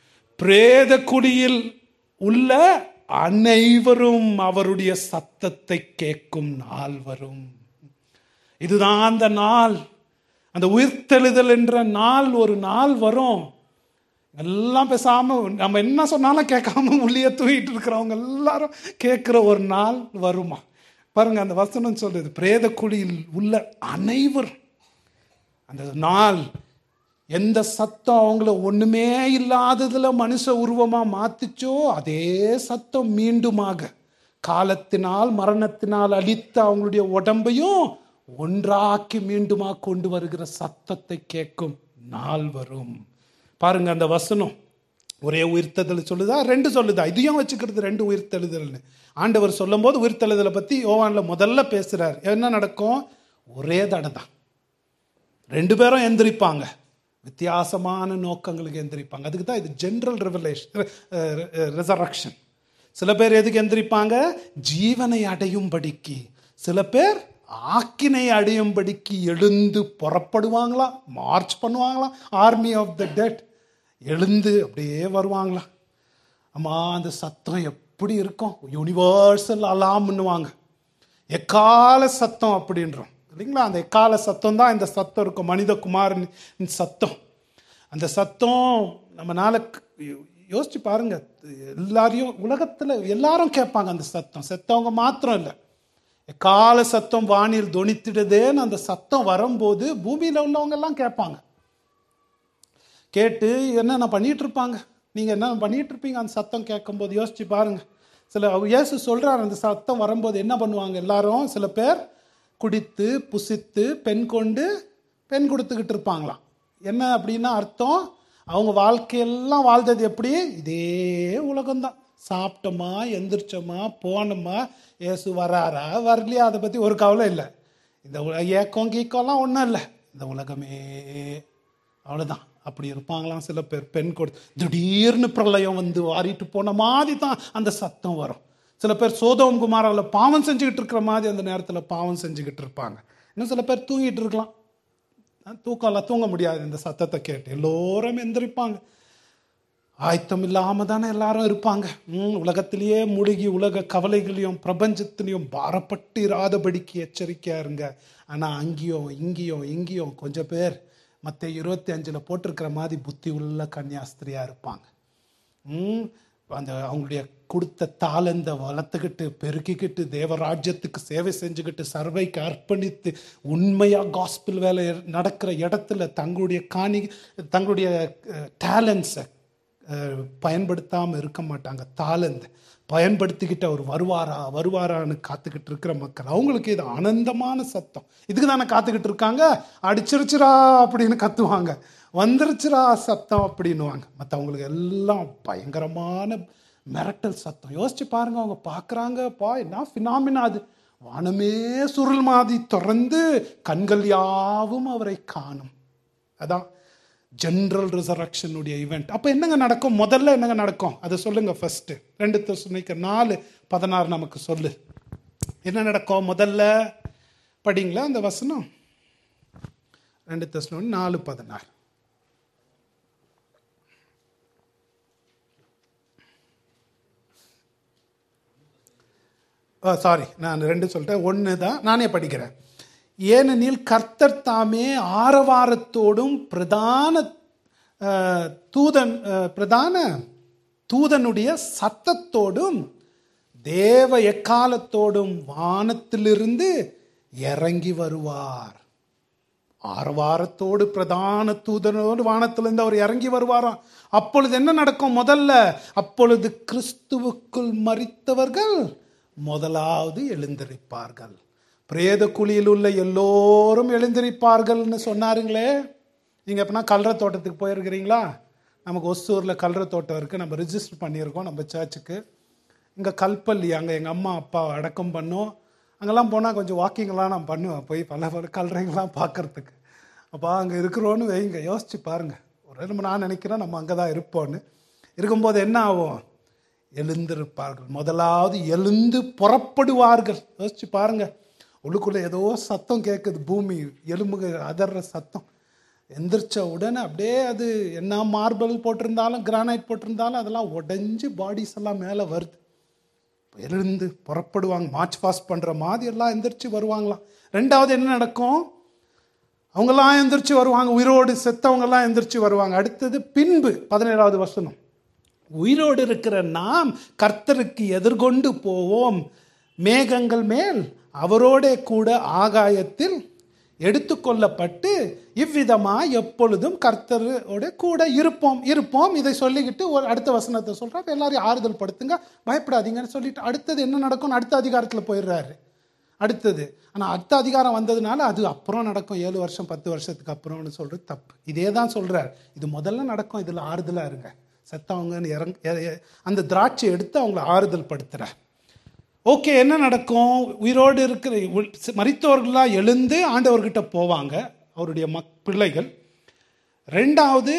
பிரேத குடியில் உள்ள அனைவரும் அவருடைய சத்தத்தை கேட்கும் நாள் வரும். இதுதான் அந்த நாள், அந்த உயிர்த்தெழுதல் என்ற நாள். ஒரு நாள் வரும், எல்லாம் பேசாம நம்ம என்ன சொன்னாலும் கேட்காம உள்ளே தூங்கிட்டு இருக்கிறவங்க எல்லாரும் கேட்கிற ஒரு நாள் வருமா பாருங்க. அந்த வசனம் சொல்லுது பிரேத குழியில் உள்ள அனைவரும். அந்த நாள் எந்த சத்தம் அவங்கள ஒண்ணுமே இல்லாததுல மனுஷ உருவமா மாத்துச்சோ அதே சத்தம் மீண்டுமாக காலத்தினால் மரணத்தினால் அழித்த அவங்களுடைய உடம்பையும் ஒன்றாக்கி மீண்டுமா கொண்டு வருகிற சத்தத்தை கேட்கும் நாள் வரும். பாருங்க அந்த வசனம் ஒரே உயிர்த்தெழுதல் சொல்லுதா, ரெண்டு சொல்லுதா? இதையும் வச்சுக்கிறது ரெண்டு உயிர்த்தெழுதல்னு. ஆண்டவர் சொல்லும் போது உயிர்த்தெழுதலை பத்தி யோவான்ல முதல்ல பேசுறார். என்ன நடக்கும்? ஒரே தடை தான், ரெண்டு பேரும் எந்திரிப்பாங்க, வித்தியாசமான நோக்கங்களுக்கு எந்திரிப்பாங்க. அதுக்கு தான் இது ஜெனரல் ரெவலேஷன் ரெசரக்ஷன். சில பேர் எதுக்கு எந்திரிப்பாங்க? ஜீவனை அடையும்படிக்கு. சில பேர் ஆக்கினை அடையும்படிக்கு எழுந்து புறப்படுவாங்களாம், மார்ச் பண்ணுவாங்களாம். ஆர்மி ஆஃப் த டெட் எழுந்து அப்படியே வருவாங்களாம். அம்மா அந்த சத்தம் எப்படி இருக்கும்? யூனிவர்சல் அலாம் பண்ணுவாங்க, எக்கால சத்தம் அப்படின்றோம் இல்லைங்களா? அந்த எக்கால சத்தம் தான் இந்த சத்தம் இருக்கும், மனித குமாரன் சத்தம். அந்த சத்தம் நம்மனால யோசிச்சு பாருங்க, எல்லாரையும் உலகத்துல எல்லாரும் கேட்பாங்க அந்த சத்தம். செத்தவங்க மாத்திரம் இல்லை, எக்கால சத்தம் வானில் தொனித்திடுதேன்னு அந்த சத்தம் வரும்போது பூமியில உள்ளவங்க எல்லாம் கேட்பாங்க. கேட்டு என்ன பண்ணிட்டு இருப்பாங்க? நீங்க என்ன பண்ணிட்டு இருப்பீங்க அந்த சத்தம் கேட்கும் போது? யோசிச்சு பாருங்க. சில இயேசு சொல்றார், அந்த சத்தம் வரும்போது என்ன பண்ணுவாங்க எல்லாரும்? சில பேர் குடித்து புசித்து பெண் கொண்டு பெண் கொடுத்துக்கிட்டு இருப்பாங்களாம். என்ன அப்படின்னா அர்த்தம்? அவங்க வாழ்க்கையெல்லாம் வாழ்ந்தது எப்படி? இதே உலகம்தான். சாப்பிட்டோமா, எந்திரிச்சோமா, போனோமா, இயேசு வராரா வரலையா அதை பற்றி ஒரு கவலை இல்லை. இந்த ஏக்கம் கீக்கம்லாம் ஒன்றும் இல்லை, இந்த உலகமே அவ்வளோதான். அப்படி இருப்பாங்களாம் சில பேர். பெண் கொடு திடீர்னு பிரளயம் வந்து வாரிட்டு போன மாதிரி தான் அந்த சத்தம் வரும். சில பேர் சோதோம் குமாரால பாவம் செஞ்சுக்கிட்டு இருக்கிற மாதிரி அந்த நேரத்தில் பாவம் செஞ்சுக்கிட்டு இருப்பாங்க. இன்னும் சில பேர் தூங்கிட்டு இருக்கலாம், தூக்கம்லாம் தூங்க முடியாது இந்த சத்தத்தை கேட்டு. எல்லோரும் எந்திரிப்பாங்க, ஆயத்தம் இல்லாம தானே எல்லாரும் இருப்பாங்க. உம் உலகத்திலேயே மூழ்கி உலக கவலைகளையும் பிரபஞ்சத்திலையும் பாரப்பட்டு இராதபடிக்கு எச்சரிக்கையா இருங்க. ஆனா அங்கேயும் இங்கேயும் இங்கேயும் கொஞ்சம் பேர் மற்ற இருபத்தி அஞ்சுல போட்டிருக்கிற மாதிரி புத்தி உள்ள கன்னியாஸ்திரியா இருப்பாங்க. உம் அந்த அவங்களுடைய கொடுத்த தாளந்த வளர்த்துக்கிட்டு பெருக்கிக்கிட்டு தேவராஜ்யத்துக்கு சேவை செஞ்சுக்கிட்டு சர்வைக்கு அர்ப்பணித்து உண்மையா காஸ்பிள் வேலை நடக்கிற இடத்துல தங்களுடைய காணி தங்களுடைய டேலண்ட்ஸை பயன்படுத்தாமல் இருக்க மாட்டாங்க. தாளந்த பயன்படுத்திக்கிட்டு அவர் வருவாரா வருவாரான்னு காத்துக்கிட்டு இருக்கிற மக்கள், அவங்களுக்கு இது ஆனந்தமான சத்தம். இதுக்கு தானே காத்துக்கிட்டு இருக்காங்க. அடிச்சிருச்சுரா அப்படின்னு கத்துவாங்க, வந்துருச்சுரா சத்தம் அப்படின்னுவாங்க. மற்றவங்களுக்கு எல்லாம் பயங்கரமான மிரட்டல் சத்தம். யோசிச்சு பாருங்க, அவங்க பார்க்குறாங்க, பா என்ன ஃபினாமினா அது, வானமே சுருள் மாதிரி திறந்து கண்கள் யாவும் அவரை காணும். அதான் ஜெனரல் ரிசரக்ஷனுடைய ஈவெண்ட். அப்போ என்னங்க நடக்கும்? முதல்ல என்னங்க நடக்கும் அதை சொல்லுங்க. ஃபர்ஸ்ட் ரெண்டு தெசலோனிக்கர் நாலு பதினாறு நமக்கு சொல்லு என்ன நடக்கும். முதல்ல படிங்களா அந்த வசனம், ரெண்டு தெசலோனிக்கர் நாலு பதினாறு. சாரி, நான் ரெண்டு சொல்லிட்டேன், ஒன்று தான் நானே படிக்கிறேன். ஏனெனில் கர்த்தர் தாமே ஆரவாரத்தோடும் பிரதான தூதன் பிரதான தூதனுடைய சத்தத்தோடும் தேவ எக்காலத்தோடும் வானத்திலிருந்து இறங்கி வருவார். ஆரவாரத்தோடு பிரதான தூதனோடு வானத்திலிருந்து அவர் இறங்கி வருவாராம். அப்பொழுது என்ன நடக்கும்? முதல்ல அப்பொழுது கிறிஸ்துவுக்குள் மரித்தவர்கள் முதலாவது எழுந்திருப்பார்கள். பிரேத குழியில் உள்ள எல்லோரும் எழுந்திருப்பார்கள்னு சொன்னாருங்களே. நீங்கள் எப்படின்னா கல்ற தோட்டத்துக்கு போயிருக்கிறீங்களா? நமக்கு ஒசூரில் கல்ற தோட்டம் இருக்குது, நம்ம ரிஜிஸ்டர் பண்ணியிருக்கோம் நம்ம சர்ச்சுக்கு. இங்கே கல்பள்ளி, அங்கே எங்கள் அம்மா அப்பா அடக்கம் பண்ணோம். அங்கெல்லாம் போனால் கொஞ்சம் வாக்கிங்கெல்லாம் நான் பண்ணுவேன், போய் பல பல கல்றைங்கெல்லாம் பார்க்குறதுக்கு. அப்போ அங்கே இருக்கிறோன்னு வைங்க, யோசிச்சு பாருங்கள். ஒரு நம்ம நான் நினைக்கிறேன் நம்ம அங்கே தான் இருப்போன்னு. இருக்கும்போது என்ன ஆகும்? எழுந்திருப்பார்கள், முதலாவது எழுந்து புறப்படுவார்கள். யோசிச்சு பாருங்கள். உள்ளுக்குள்ளே ஏதோ சத்தம் கேட்குது, பூமி எலும்புக அதர்ற சத்தம். எந்திரிச்ச உடனே அப்படியே அது என்ன மார்பிள் போட்டிருந்தாலும் கிரானைட் போட்டிருந்தாலும் அதெல்லாம் உடஞ்சி பாடிஸ் எல்லாம் மேலே வருது. எழுந்து புறப்படுவாங்க. மார்ச் பாஸ்ட் பண்ணுற மாதிரி எல்லாம் எந்திரிச்சு வருவாங்களாம். ரெண்டாவது என்ன நடக்கும்? அவங்கெல்லாம் எந்திரிச்சு வருவாங்க, உயிரோடு செத்தவங்கெல்லாம் எந்திரிச்சு வருவாங்க. அடுத்தது பின்பு பதினேழாவது வசனம், உயிரோடு இருக்கிற நாம் கர்த்தருக்கு எதிர்கொண்டு போவோம், மேகங்கள் மேல் அவரோட கூட ஆகாயத்தில் எடுத்துக்கொள்ளப்பட்டு இவ்விதமாக எப்பொழுதும் கர்த்தரோட கூட இருப்போம் இருப்போம் இதை சொல்லிக்கிட்டு ஒரு அடுத்த வசனத்தை சொல்கிறார். எல்லாரையும் ஆறுதல் படுத்துங்க, பயப்படாதீங்கன்னு சொல்லிட்டு அடுத்தது என்ன நடக்கும்? அடுத்த அதிகாரத்தில் போயிடுறாரு. அடுத்தது ஆனால் அடுத்த அதிகாரம் வந்ததுனால அது அப்புறம் நடக்கும், ஏழு வருஷம் பத்து வருஷத்துக்கு அப்புறம்னு சொல்கிறது தப்பு. இதே தான் சொல்கிறார், இது முதல்ல நடக்கும், இதில் ஆறுதலாக இருங்க. செத்தவங்கன்னு இறங்க அந்த திராட்சை எடுத்து அவங்கள ஆறுதல் படுத்துகிறார். ஓகே, என்ன நடக்கும்? உயிரோடு இருக்கிற மரித்தவர்களாக எழுந்து ஆண்டவர்கிட்ட போவாங்க, அவருடைய மக் பிள்ளைகள். ரெண்டாவது,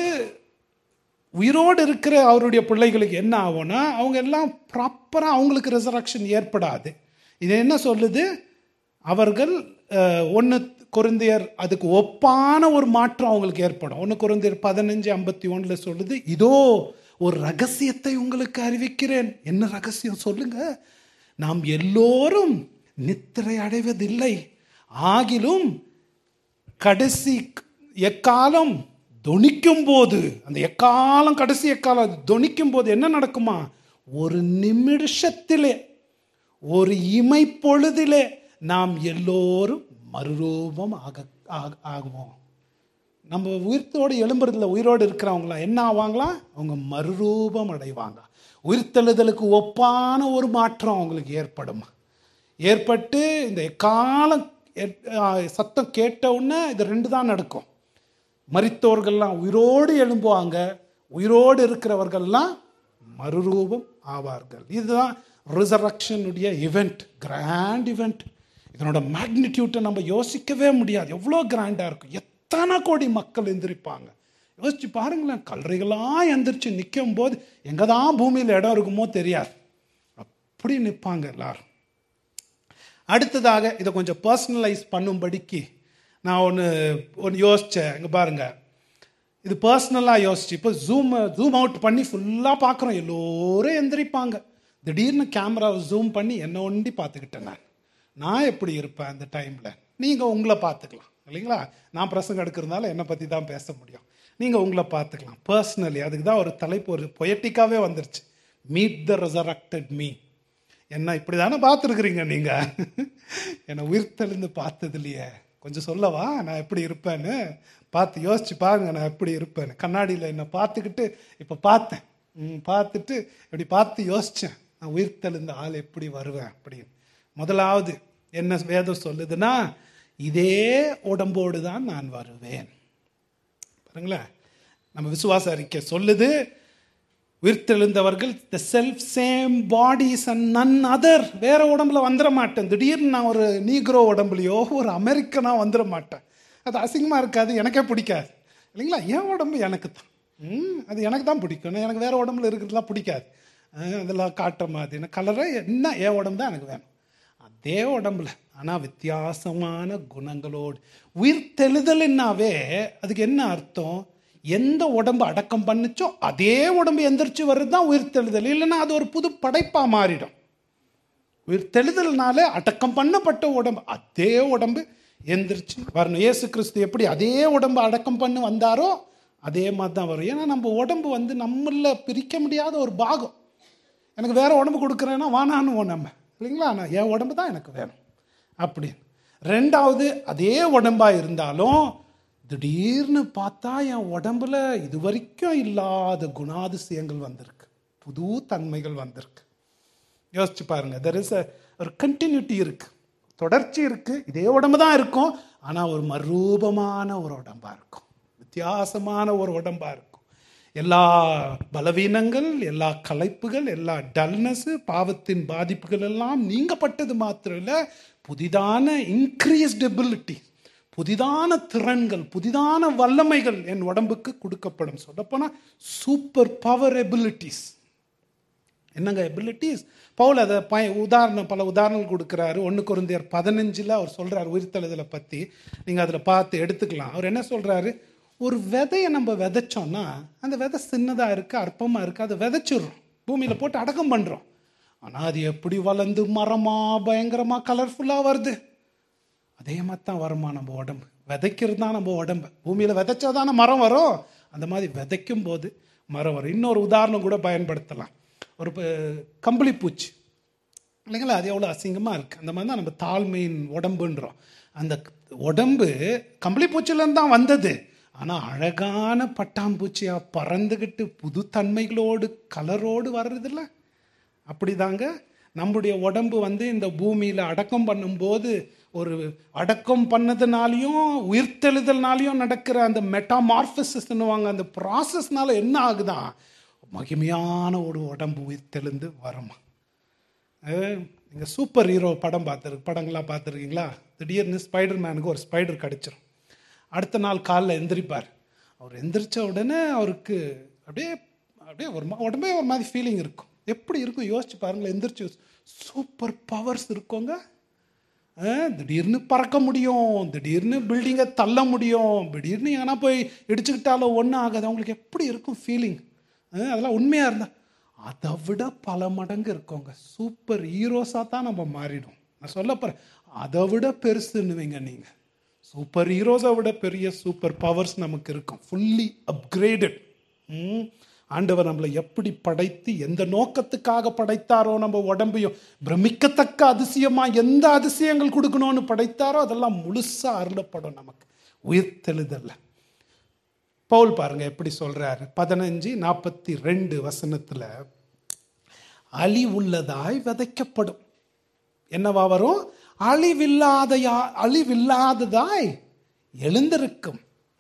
உயிரோடு இருக்கிற அவருடைய பிள்ளைகளுக்கு என்ன ஆகும்னா அவங்க எல்லாம் ப்ராப்பராக அவங்களுக்கு ரெசரக்ஷன் ஏற்படாது. இது என்ன சொல்லுது? அவர்கள் ஒன்று கொரிந்தியர் அதுக்கு ஒப்பான ஒரு மாற்றம் அவங்களுக்கு ஏற்படும். ஒன்று கொரிந்தியர் பதினஞ்சு ஐம்பத்தி ஒன்றில் சொல்லுது, இதோ ஒரு ரகசியத்தை உங்களுக்கு அறிவிக்கிறேன். என்ன ரகசியம் சொல்லுங்க? நாம் எல்லோரும் நித்திரை அடைவதில்லை, ஆகிலும் கடைசி எக்காலம் தொனிக்கும் போது, அந்த எக்காலம் கடைசி எக்காலம் தொனிக்கும் போது என்ன நடக்குமா? ஒரு நிமிஷத்திலே, ஒரு இமை பொழுதிலே நாம் எல்லோரும் மறுரூபம் ஆக ஆகுவோம். நம்ம உயிர்த்தோடு எழும்புறதுல உயிரோடு இருக்கிறவங்களாம் என்ன ஆவாங்களாம்? அவங்க மறுரூபம் அடைவாங்க. உயிர்த்தெழுதலுக்கு ஒப்பான ஒரு மாற்றம் அவங்களுக்கு ஏற்படும். ஏற்பட்டு இந்த காலம் சத்தம் கேட்ட உடனே இது ரெண்டு தான் நடக்கும். மரித்தோர்கள்லாம் உயிரோடு எழும்புவாங்க, உயிரோடு இருக்கிறவர்கள்லாம் மறுரூபம் ஆவார்கள். இதுதான் ரிசரக்ஷனுடைய இவெண்ட், கிராண்ட் இவெண்ட். இதனோட மேக்னிடியூட்டை நம்ம யோசிக்கவே முடியாது, எவ்வளோ கிராண்டாக இருக்கும். எத்தனை கோடி மக்கள் எந்திரிப்பாங்க யோசிச்சு பாருங்களேன். கல்லறைகளாக எந்திரிச்சு நிற்கும் போது எங்கே தான் பூமியில் இடம் இருக்குமோ தெரியாது, அப்படி நிற்பாங்க எல்லாரும். அடுத்ததாக இதை கொஞ்சம் பர்சனலைஸ் பண்ணும்படிக்கு நான் ஒன்று ஒன்று யோசித்தேன். இங்கே பாருங்கள், இது பர்சனலாக யோசிச்சு இப்போ ஜூம் ஜூம் அவுட் பண்ணி ஃபுல்லாக பார்க்குறோம், எல்லோரும் எந்திரிப்பாங்க. திடீர்னு கேமராவை ஜூம் பண்ணி என்னை ஒண்டி பார்த்துக்கிட்டேன். நான் நான் எப்படி இருப்பேன் அந்த டைமில்? நீங்கள் உங்களை பார்த்துக்கலாம் இல்லைங்களா? நான் பிரசங்கம் எடுக்கிறதுனால என்னை பற்றி தான் பேச முடியும், நீங்கள் உங்களை பார்த்துக்கலாம் பர்சனலி. அதுக்கு தான் ஒரு தலைப்பு ஒரு பொயட்டிக்காகவே வந்துருச்சு, மீட் த ரெசரக்டட் மீ. என்ன இப்படி தானே பார்த்துருக்குறீங்க நீங்கள், என்னை உயிர்த்தெழுந்து பார்த்தது இல்லையே, கொஞ்சம் சொல்லவா நான் எப்படி இருப்பேன்னு? பார்த்து யோசிச்சு பாருங்க நான் எப்படி இருப்பேன்னு. கண்ணாடியில் என்னை பார்த்துக்கிட்டு இப்போ பார்த்தேன், பார்த்துட்டு இப்படி பார்த்து யோசித்தேன், நான் உயிர்த்தெழுந்த ஆள் எப்படி வருவேன் அப்படின்னு. முதலாவது என்ன வேதம் சொல்லுதுன்னா, இதே உடம்போடு தான் நான் வருவேன். பாருங்களேன், நம்ம விசுவாச அறிக்கை சொல்லுது, உயிர்த்தெழுந்தவர்கள் the self same bodies and none other. வேற உடம்புல வந்துட மாட்டேன். திடீர்னு நான் ஒரு நீக்ரோ உடம்புலையோ ஒரு அமெரிக்கனா வந்துட மாட்டேன். அது அசிங்கமாக இருக்காது, எனக்கே பிடிக்காது இல்லைங்களா? என் உடம்பு எனக்கு தான், ம் அது எனக்கு தான் பிடிக்கும். எனக்கு வேற உடம்புல இருக்கிறதுலாம் பிடிக்காது, அதெல்லாம் காட்டுற மாதிரி கலரை என்ன, என் உடம்பு தான் எனக்கு வேணும். அதே உடம்புல ஆனால் வித்தியாசமான குணங்களோடு உயிர்த்தெழுதல்னாவே அதுக்கு என்ன அர்த்தம்? எந்த உடம்பு அடக்கம் பண்ணுச்சோ அதே உடம்பு எந்திரிச்சு வர்றது தான் உயிர்த்தெழுதல். இல்லைன்னா அது ஒரு புது படைப்பாக மாறிடும். உயிர்த்தெழுதல்னாலே அடக்கம் பண்ணப்பட்ட உடம்பு, அதே உடம்பு எந்திரிச்சு வரணும். இயேசு கிறிஸ்து எப்படி அதே உடம்பு அடக்கம் பண்ணி வந்தாரோ அதே மாதிரி தான் வரும். ஏன்னா நம்ம உடம்பு வந்து நம்மள பிரிக்க முடியாத ஒரு பாகம். எனக்கு வேற உடம்பு கொடுக்குறேன்னா வானான்னு நம்ம இல்லைங்களா, நான் என் உடம்பு தான் எனக்கு வேணும் அப்படின்னு. ரெண்டாவது அதே உடம்பா இருந்தாலும் திடீர்னு பார்த்தா என் உடம்புல இது வரைக்கும் இல்லாத குணாதிசயங்கள் வந்திருக்கு, புது தன்மைகள் வந்திருக்கு. யோசிச்சு பாருங்க. தெர் இஸ் ஒரு கண்டினியூட்டி இருக்கு, தொடர்ச்சி இருக்கு. இதே உடம்பு தான் இருக்கும், ஆனா ஒரு மறுரூபமான ஒரு உடம்பா இருக்கும், வித்தியாசமான ஒரு உடம்பா இருக்கும். எல்லா பலவீனங்கள், எல்லா களைப்புகள், எல்லா டல்னஸ், பாவத்தின் பாதிப்புகள் எல்லாம் நீங்கப்பட்டது மாத்திரம் இல்லை, புதிதான இன்க்ரீஸ்ட் எபிலிட்டி, புதிதான திறன்கள், புதிதான வல்லமைகள் என் உடம்புக்கு கொடுக்கப்படும். சொல்லப்போனா சூப்பர் பவர் எபிலிட்டிஸ். என்னங்க எபிலிட்டிஸ்? பவுல் அதை ப உதாரணம் பல உதாரணங்கள் கொடுக்குறாரு. ஒன்று கொரிந்தியர் பதினஞ்சில் அவர் சொல்கிறார் உயிர்த்தெழுதலை பற்றி. நீங்கள் அதில் பார்த்து எடுத்துக்கலாம். அவர் என்ன சொல்கிறாரு? ஒரு விதையை நம்ம விதைச்சோன்னா அந்த விதை சின்னதாக இருக்குது, அற்பமாக இருக்குது, அதை விதைச்சிடுறோம், பூமியில் போட்டு அடக்கம் பண்ணுறோம். ஆனால் அது எப்படி வளர்ந்து மரமாக பயங்கரமாக கலர்ஃபுல்லாக வருது. அதே மாதிரி தான் வருமா நம்ம உடம்பு? விதைக்கிறது தான் நம்ம உடம்பு. பூமியில் விதைச்சா தானே மரம் வரும். அந்த மாதிரி விதைக்கும் போது மரம் வரும். இன்னொரு உதாரணம் கூட பயன்படுத்தலாம். ஒரு கம்பளி பூச்சி இல்லைங்களா, அது எவ்வளோ அசிங்கமாக இருக்குது. அந்த மாதிரி தான் நம்ம தாழ்மையின் உடம்புன்றோம். அந்த உடம்பு கம்பளி பூச்சிலேருந்து தான் வந்தது. ஆனால் அழகான பட்டாம்பூச்சியாக பறந்துக்கிட்டு புது தன்மைகளோடு கலரோடு வர்றதில்ல. அப்படிதாங்க நம்முடைய உடம்பு வந்து இந்த பூமியில் அடக்கம் பண்ணும்போது, ஒரு அடக்கம் பண்ணதுனாலையும் உயிர்த்தெழுதல்னாலையும் நடக்கிற அந்த மெட்டாமார்பசிஸ்ன்னுவாங்க, அந்த ப்ராசஸ்னால என்ன ஆகுதான், மகிமையான ஒரு உடம்பு உயிர்த்தெழுந்து வரமா. நீங்கள் சூப்பர் ஹீரோ படம் பார்த்துருக்கு படங்கள்லாம் பார்த்துருக்கீங்களா? திடீர்னு ஸ்பைடர் மேனுக்கு ஒரு ஸ்பைடர் கிடச்சிரும். அடுத்த நாள் காலைல எந்திரிப்பார். அவர் எந்திரிச்ச உடனே அவருக்கு அப்படியே அப்படியே ஒரு உடம்பே ஒரு மாதிரி ஃபீலிங் இருக்கும். எப்படி இருக்கும் யோசிச்சு பாருங்களேன். எந்திரிச்சு சூப்பர் பவர்ஸ் இருக்குங்க. திடீர்னு பறக்க முடியும், திடீர்னு பில்டிங்கை தள்ள முடியும், திடீர்னு ஏன்னா போய் இடிச்சுக்கிட்டாலும் ஒன்றும் ஆகாது. அவங்களுக்கு எப்படி இருக்கும் ஃபீலிங்? அதெல்லாம் உண்மையாக இருந்தால் அதை விட பல மடங்கு இருக்கோங்க. சூப்பர் ஹீரோஸாக தான் நம்ம மாறிடும். நான் சொல்ல போகிறேன், அதை விட பெருசுன்னுவீங்க நீங்கள். சூப்பர் ஹீரோஸை விட பெரிய சூப்பர் பவர்ஸ் நமக்கு இருக்கும். Fully upgraded. ஆண்டவர் நம்மளை எப்படி படைத்து எந்த நோக்கத்துக்காக படைத்தாரோ, நம்ம உடம்பையும் பிரமிக்கத்தக்க அதிசயமா எந்த அதிசயங்கள் கொடுக்கணும்னு படைத்தாரோ அதெல்லாம் முழுசா அருளப்படும் நமக்கு உயிர்த்தெழுதல்ல. பவுல் பாருங்க எப்படி சொல்றாரு. பதினஞ்சு நாற்பத்தி ரெண்டு வசனத்துல அழிவுள்ளதாய் விதைக்கப்படும். என்னவா வரும்? அழிவில்லாதையா அழிவில்லாததாய் எழுந்திருக்கும்.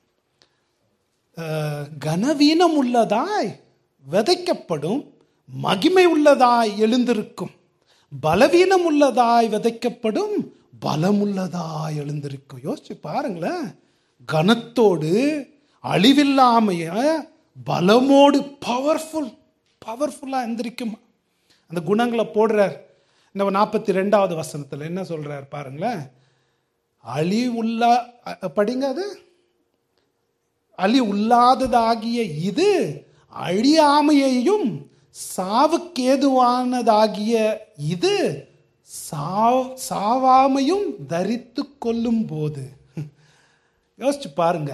கனவீனம் உள்ளதாய் விதைக்கப்படும், மகிமை உள்ளதாய் எழுந்திருக்கும். பலவீனம் உள்ளதாய் விதைக்கப்படும், பலம் உள்ளதாய் எழுந்திருக்கும். யோசிச்சு பாருங்களேன். கனத்தோடு அழிவில்லாமைய பலமோடு பவர்ஃபுல் பவர்ஃபுல்லா எந்திரிக்கும். அந்த குணங்களை போடுறார். இந்த நாற்பத்தி ரெண்டாவது வசனத்துல என்ன சொல்றார் பாருங்களேன். அழிவுள்ள படிங்க, அது அழி உள்ளாததாகிய இது அழியாமையையும் சாவுக்கேதுவானதாகிய இது சாவாமையும் தரித்து கொள்ளும் போது. யோசிச்சு பாருங்க.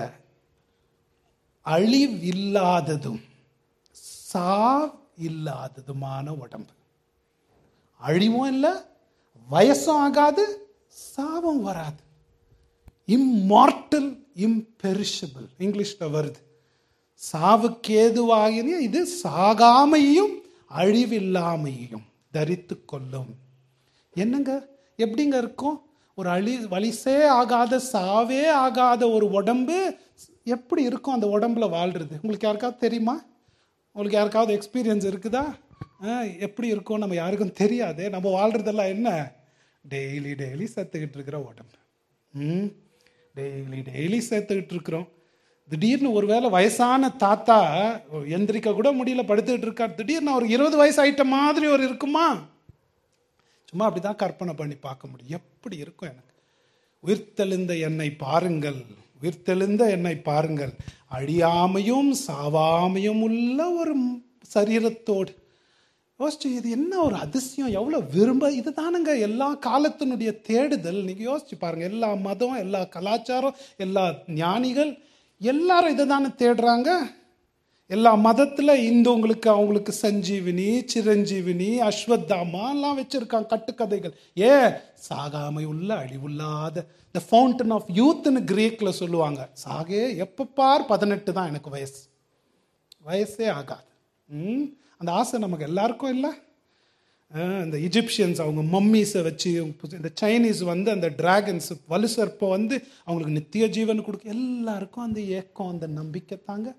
அழிவில்லாததும் சாவ் இல்லாததுமான உடம்பு. அழிவும் இல்லை, வயசும் ஆகாது, சாவும் வராது. இம்மார்டல் இம்பெரிஷபிள் இங்கிலீஷ்ல வருது. சாவுக்கேதுவாகிய இது சாகாமையும் அழிவில்லாமையும் தரித்து கொள்ளும். என்னங்க எப்படிங்க இருக்கும்? ஒரு அழி வலிசே ஆகாத சாவே ஆகாத ஒரு உடம்பு எப்படி இருக்கும்? அந்த உடம்புல வாழ்றது உங்களுக்கு யாருக்காவது தெரியுமா? உங்களுக்கு யாருக்காவது எக்ஸ்பீரியன்ஸ் இருக்குதா? எப்படி இருக்கும் நம்ம யாருக்கும் தெரியாது. நம்ம வாழ்றதெல்லாம் என்ன? டெய்லி டெய்லி செத்துக்கிட்டு இருக்கிற உடம்பு. ம் டெய்லி டெய்லி சேர்த்துக்கிட்டு இருக்கிறோம். திடீர்னு ஒரு வேளை வயசான தாத்தா எந்திரிக்க கூட முடியல, படுத்துக்கிட்டு இருக்கார். திடீர்னு ஒரு இருபது வயசு ஆயிட்ட மாதிரி ஒரு இருக்குமா? சும்மா அப்படிதான் கற்பனை பண்ணி பார்க்க முடியும். எப்படி இருக்கும் எனக்கு? உயிர்த்தெழுந்த என்னை பாருங்கள், உயிர்த்தெழுந்த என்னை பாருங்கள், அழியாமையும் சாவாமையும் உள்ள ஒரு சரீரத்தோடு. யோசிச்சு இது என்ன ஒரு அதிசயம், எவ்வளோ விரும்ப. இது தானுங்க எல்லா காலத்தினுடைய தேடுதல். நீங்கள் யோசிச்சு பாருங்க. எல்லா மதம், எல்லா கலாச்சாரம், எல்லா ஞானிகள் எல்லாரும் இதை தானே தேடுறாங்க. எல்லா மதத்தில் இந்துங்களுக்கு அவங்களுக்கு சஞ்சீவினி, சிரஞ்சீவினி, அஸ்வத்தாமா எல்லாம் வச்சிருக்காங்க கட்டுக்கதைகள். ஏன்? சாகாமை உள்ள அழிவுள்ளாத த ஃபவுண்டன் ஆஃப் யூத்னு கிரீக்கில் சொல்லுவாங்க. சாகே எப்போ பார் பதினெட்டு தான் எனக்கு வயசு, வயசே ஆகாது. ம் அந்த ஆசை நமக்கு எல்லாருக்கும் இல்லை. இந்த இஜிப்சியன்ஸ் அவங்க மம்மிஸை வச்சு, இந்த சைனீஸ் வந்து அந்த டிராகன்ஸ் வலுசற்பை வந்து அவங்களுக்கு நித்திய ஜீவன் கொடுக்க, எல்லாருக்கும் அந்த ஏக்கம் அந்த நம்பிக்கை தாங்க.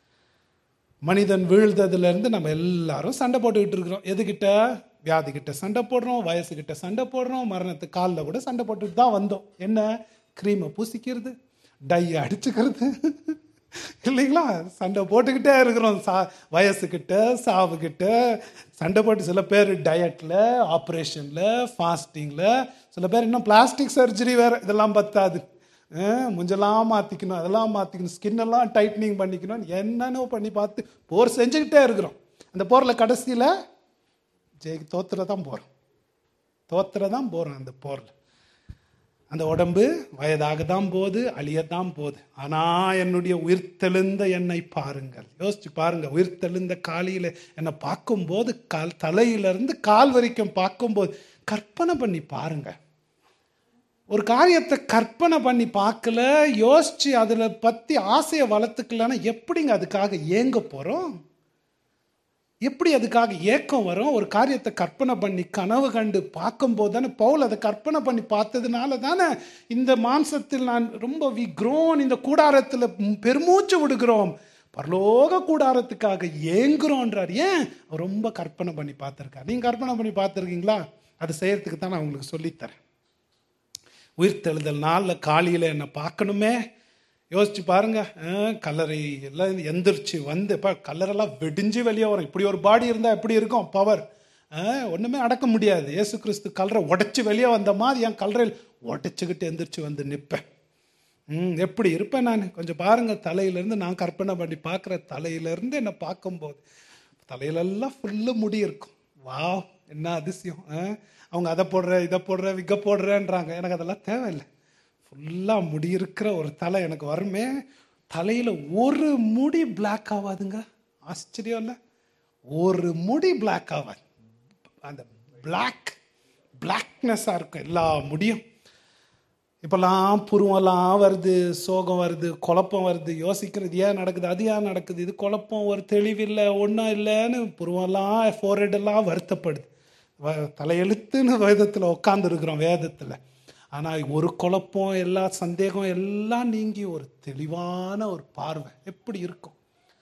மனிதன் வீழ்ந்ததுலேருந்து நம்ம எல்லாரும் சண்டை போட்டுக்கிட்டு இருக்கிறோம். எதுக்கிட்ட? வியாதி கிட்ட சண்டை போடுறோம், வயசுக்கிட்ட சண்டை போடுறோம், மரணத்துக்கு காலில் கூட சண்டை போட்டுட்டு தான் வந்தோம். என்ன? க்ரீமை பூசிக்கிறது, டையை அடிச்சுக்கிறது இல்லைங்களா? சண்டை போட்டுக்கிட்டே இருக்கிறோம். சா வயசுக்கிட்ட சாவுக்கிட்ட சண்டை போட்டு, சில பேர் டயட்டில், ஆப்ரேஷனில், ஃபாஸ்டிங்கில், சில பேர் இன்னும் பிளாஸ்டிக் சர்ஜரி வேறு. இதெல்லாம் பத்தாது, முஞ்செல்லாம் மாற்றிக்கணும், அதெல்லாம் மாற்றிக்கணும், ஸ்கின்னெல்லாம் டைட்னிங் பண்ணிக்கணும், என்னென்ன பண்ணி பார்த்து போர் செஞ்சுக்கிட்டே இருக்கிறோம். அந்த போரில் கடைசியில் ஜெய் தோத்துற தான் போகிறோம், தோத்துற தான் போகிறோம். அந்த போரில் அந்த உடம்பு வயதாக தான் போகுது, அழியத்தான் போகுது. ஆனால் என்னுடைய உயிர்த்தெழுந்த என்னை பாருங்கள், யோசிச்சு பாருங்கள். உயிர்த்தெழுந்த காலையில் என்னை பார்க்கும்போது, கால் தலையிலிருந்து கால் வரைக்கும் பார்க்கும்போது கற்பனை பண்ணி பாருங்கள். ஒரு காரியத்தை கற்பனை பண்ணி பார்க்கல, யோசிச்சு அதில் பற்றி ஆசையை வளர்த்துக்கலன்னா எப்படிங்க அதுக்காக ஏங்க போகிறோம்? எப்படி அதுக்காக ஏக்கம் வரும்? ஒரு காரியத்தை கற்பனை பண்ணி கனவு கண்டு பார்க்கும்போது தானே. பவுல் அதை கற்பனை பண்ணி பார்த்ததுனால தானே இந்த மாம்சத்தில் நான் ரொம்ப வி க்ரோன், இந்த கூடாரத்தில் பெருமூச்சு விடுகிறோம், பரலோக கூடாரத்துக்காக ஏங்குறோன்றார். ஏன்? ரொம்ப கற்பனை பண்ணி பார்த்துருக்கார். நீங்கள் கற்பனை பண்ணி பார்த்துருக்கீங்களா? அது செய்யறதுக்கு தான் நான் உங்களுக்கு சொல்லித்தரேன். உயிர்த்தெழுதல் நாளில் காலையில் என்னை பார்க்கணுமே, யோசிச்சு பாருங்க. கல்லறை எல்லாம் எந்திரிச்சு வந்து இப்போ கல்லறைலாம் வெடிஞ்சு வெளியே வரும். இப்படி ஒரு பாடி இருந்தால் எப்படி இருக்கும்? பவர் ஒன்றுமே அடக்க முடியாது. இயேசு கிறிஸ்து கல்லறை உடைச்சி வெளியே வந்த மாதிரி என் கல்லறையில் உடைச்சிக்கிட்டு எந்திரிச்சு வந்து நிற்பேன். ம் எப்படி இருப்பேன் நான்? கொஞ்சம் பாருங்கள். தலையிலேருந்து நான் கற்பனை பண்ணி பார்க்குற, தலையிலேருந்து என்னை பார்க்கும்போது தலையிலெல்லாம் ஃபுல்லு முடி இருக்கும். வா, என்ன அதிசயம்! அவங்க அதை போடுற, இதை போடுற, விக்க போடுறேன்றாங்க. எனக்கு அதெல்லாம் தேவையில்லை. ஃபுல்லாக முடி இருக்கிற ஒரு தலை எனக்கு வருமே. தலையில் ஒரு முடி பிளாக் ஆகாதுங்க. ஆச்சரியம் இல்லை? ஒரு முடி பிளாக் ஆகாது. அந்த பிளாக் பிளாக்னஸ்ஸாக இருக்கும் எல்லா முடியும். இப்போல்லாம் புருவெல்லாம் வருது, சோகம் வருது, குழப்பம் வருது. யோசிக்கிறது ஏன் நடக்குது, அது ஏன் நடக்குது, இது குழப்பம், ஒரு தெளிவில்லை, ஒன்றும் இல்லைன்னு புருவெல்லாம் ஃபோர்ஹெட்டெல்லாம் வருத்தப்படுது. வ தலையெழுத்துன்னு வேதத்தில் உட்காந்துருக்குறோம் வேதத்தில். ஆனால் ஒரு குழப்பம், எல்லா சந்தேகம் எல்லாம் நீங்கி ஒரு தெளிவான ஒரு பார்வை எப்படி இருக்கும்?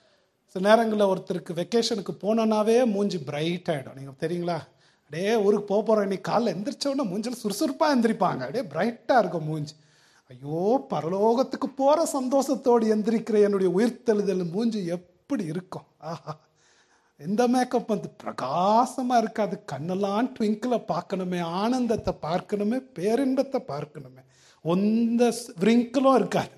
சில நேரங்களில் ஒருத்தருக்கு வெக்கேஷனுக்கு போனோன்னாவே மூஞ்சி பிரைட் ஆகிடும். நீங்கள் தெரியுங்களா? அப்படியே ஊருக்கு போக போகிறோம், இன்னைக்கு காலைல எந்திரிச்சோன்னா மூஞ்சில் சுறுசுறுப்பாக எந்திரிப்பாங்க. அப்படியே பிரைட்டாக இருக்கும் மூஞ்சி. ஐயோ, பரலோகத்துக்கு போகிற சந்தோஷத்தோடு எந்திரிக்கிற என்னுடைய உயிர்த்தெழுதல் மூஞ்சி எப்படி இருக்கும்? ஆஹா, எந்த மேக்கப் வந்து பிரகாசமாக இருக்காது. கண்ணெல்லாம் ட்விங்கில் பார்க்கணுமே, ஆனந்தத்தை பார்க்கணுமே, பேரின்பத்தை பார்க்கணுமே, எந்த விரிங்கிளும் இருக்காது.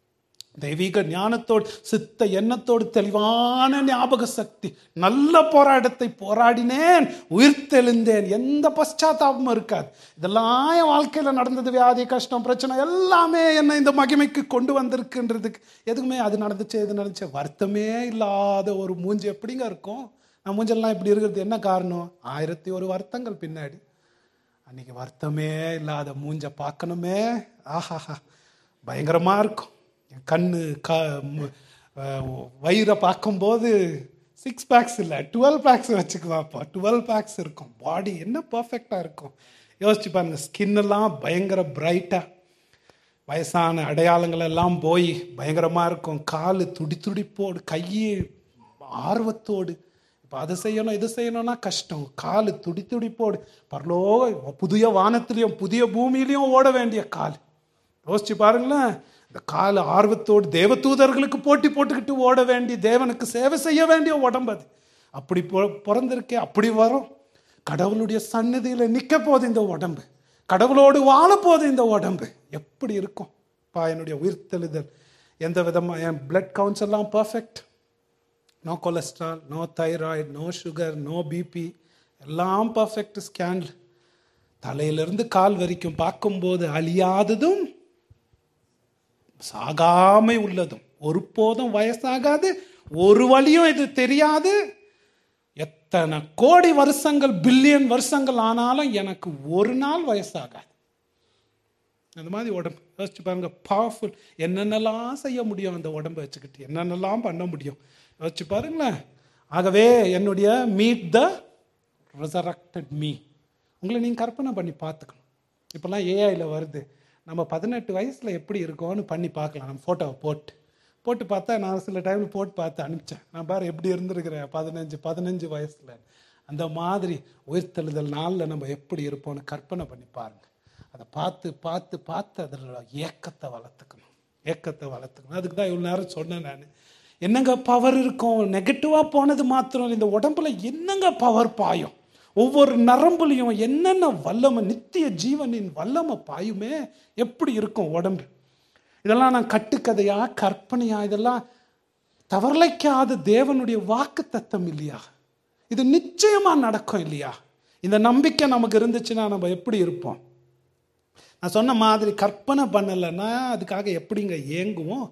தெய்வீக ஞானத்தோடு, சித்த எண்ணத்தோடு, தெளிவான ஞாபக சக்தி, நல்ல போராட்டத்தை போராடினேன், உயிர்த்தெழுந்தேன், எந்த பశ్చాத்தாபமும் இருக்காது. இதெல்லாம் என் வாழ்க்கையில் நடந்தது, வியாதி, கஷ்டம், பிரச்சனை எல்லாமே என்னை இந்த மகிமைக்கு கொண்டு வந்திருக்குன்றதுக்கு எதுக்குமே அது நடந்துச்சு, எது நடந்துச்சு, வருத்தமே இல்லாத ஒரு மூஞ்சி எப்படிங்க இருக்கும்? நான் மூஞ்செல்லாம் இப்படி இருக்கிறது என்ன காரணம்? ஆயிரத்தி ஒரு வருத்தங்கள் பின்னாடி. அன்னைக்கு வருத்தமே இல்லாத மூஞ்ச பார்க்கணுமே, ஆஹாஹா, பயங்கரமாக இருக்கும். கண்ணு க வயிறை பார்க்கும்போது சிக்ஸ் பேக்ஸ் இல்லை, டுவெல் பேக்ஸ் வச்சுக்குவாப்பா. டுவெல் பேக்ஸ் இருக்கும். பாடி என்ன பர்ஃபெக்டாக இருக்கும் யோசிச்சு பாருங்க. ஸ்கின்னெல்லாம் பயங்கர பிரைட்டாக, வயசான அடையாளங்கள் எல்லாம் போய் பயங்கரமாக இருக்கும். கால் துடி துடிப்போடு, கையை ஆர்வத்தோடு, இப்போ அதை செய்யணும் இது செய்யணும்னா கஷ்டம், கால் துடி துடிப்போடு, பரலோக புதிய வானத்திலையும் புதிய பூமியிலையும் ஓட வேண்டிய கால். யோசிச்சு பாருங்களேன். இந்த கால ஆர்வத்தோடு தேவதூதர்களுக்கு போட்டி போட்டுக்கிட்டு ஓட வேண்டிய, தேவனுக்கு சேவை செய்ய வேண்டிய உடம்பு அது. அப்படி பிறந்திருக்கே, அப்படி வரும். கடவுளுடைய சந்நிதியில் நிற்க போது இந்த உடம்பு, கடவுளோடு வாழ போது இந்த உடம்பு எப்படி இருக்கும்? பா, என்னுடைய உயிர்த்தெழுதல் எந்த விதமாக, என் பிளட் கவுண்ட்ஸ் எல்லாம் perfect, no cholesterol, no thyroid, no sugar, no BP, எல்லாம் பர்ஃபெக்ட். ஸ்கேன் தலையிலிருந்து கால் வரைக்கும் பார்க்கும்போது அழியாததும் சாகாமை உள்ளதும், ஒருபோதும் வயசாகாது, ஒரு வழியும் இது தெரியாது. எத்தனை கோடி வருஷங்கள், பில்லியன் வருஷங்கள் ஆனாலும் எனக்கு ஒரு நாள் வயசாகாது. அந்த மாதிரி உடம்பு யோசிச்சு பாருங்க. பவர்ஃபுல். என்னென்னலாம் செய்ய முடியும் அந்த உடம்பை வச்சுக்கிட்டு, என்னென்னலாம் பண்ண முடியும் யோசிச்சு பாருங்களேன். ஆகவே என்னுடைய மீட் த resurrected மீ, உங்களை நீங்கள் கற்பனை பண்ணி பார்த்துக்கணும். இப்போல்லாம் ஏஐயில் வருது, நம்ம பதினெட்டு வயசில் எப்படி இருக்கோன்னு பண்ணி பார்க்கலாம். நம்ம ஃபோட்டோவை போட்டு போட்டு பார்த்தா, நான் சில டைமில் போட்டு பார்த்து அனுப்பிச்சேன். நான் பாரு எப்படி இருந்திருக்கிறேன் பதினஞ்சு பதினஞ்சு வயசில். அந்த மாதிரி உயிர்த்தெழுதல் நாளில் நம்ம எப்படி இருப்போம்னு கற்பனை பண்ணி பாருங்கள். அதை பார்த்து பார்த்து பார்த்து அதில் ஏக்கத்தை வளர்த்துக்கணும், ஏக்கத்தை வளர்த்துக்கணும். அதுக்கு தான் இவ்வளோ நேரம் சொன்னேன் நான். என்னங்க பவர் இருக்கும்? நெகட்டிவாக போனது மாத்திரம் இந்த உடம்புல என்னங்க பவர் பாயும்? ஒவ்வொரு நரம்புலையும் என்னென்ன வல்லமை, நித்திய ஜீவனின் வல்லமை பாயுமே. எப்படி இருக்கும் உடம்பு? இதெல்லாம் நான் கட்டுக்கதையா, கற்பனையா? இதெல்லாம் தவறலைக்காத தேவனுடைய வாக்கு தத்தம் இல்லையா? இது நிச்சயமா நடக்கும் இல்லையா? இந்த நம்பிக்கை நமக்கு இருந்துச்சுன்னா நம்ம எப்படி இருப்போம்? நான் சொன்ன மாதிரி கற்பனை பண்ணலைன்னா அதுக்காக எப்படிங்க ஏங்குவோம்?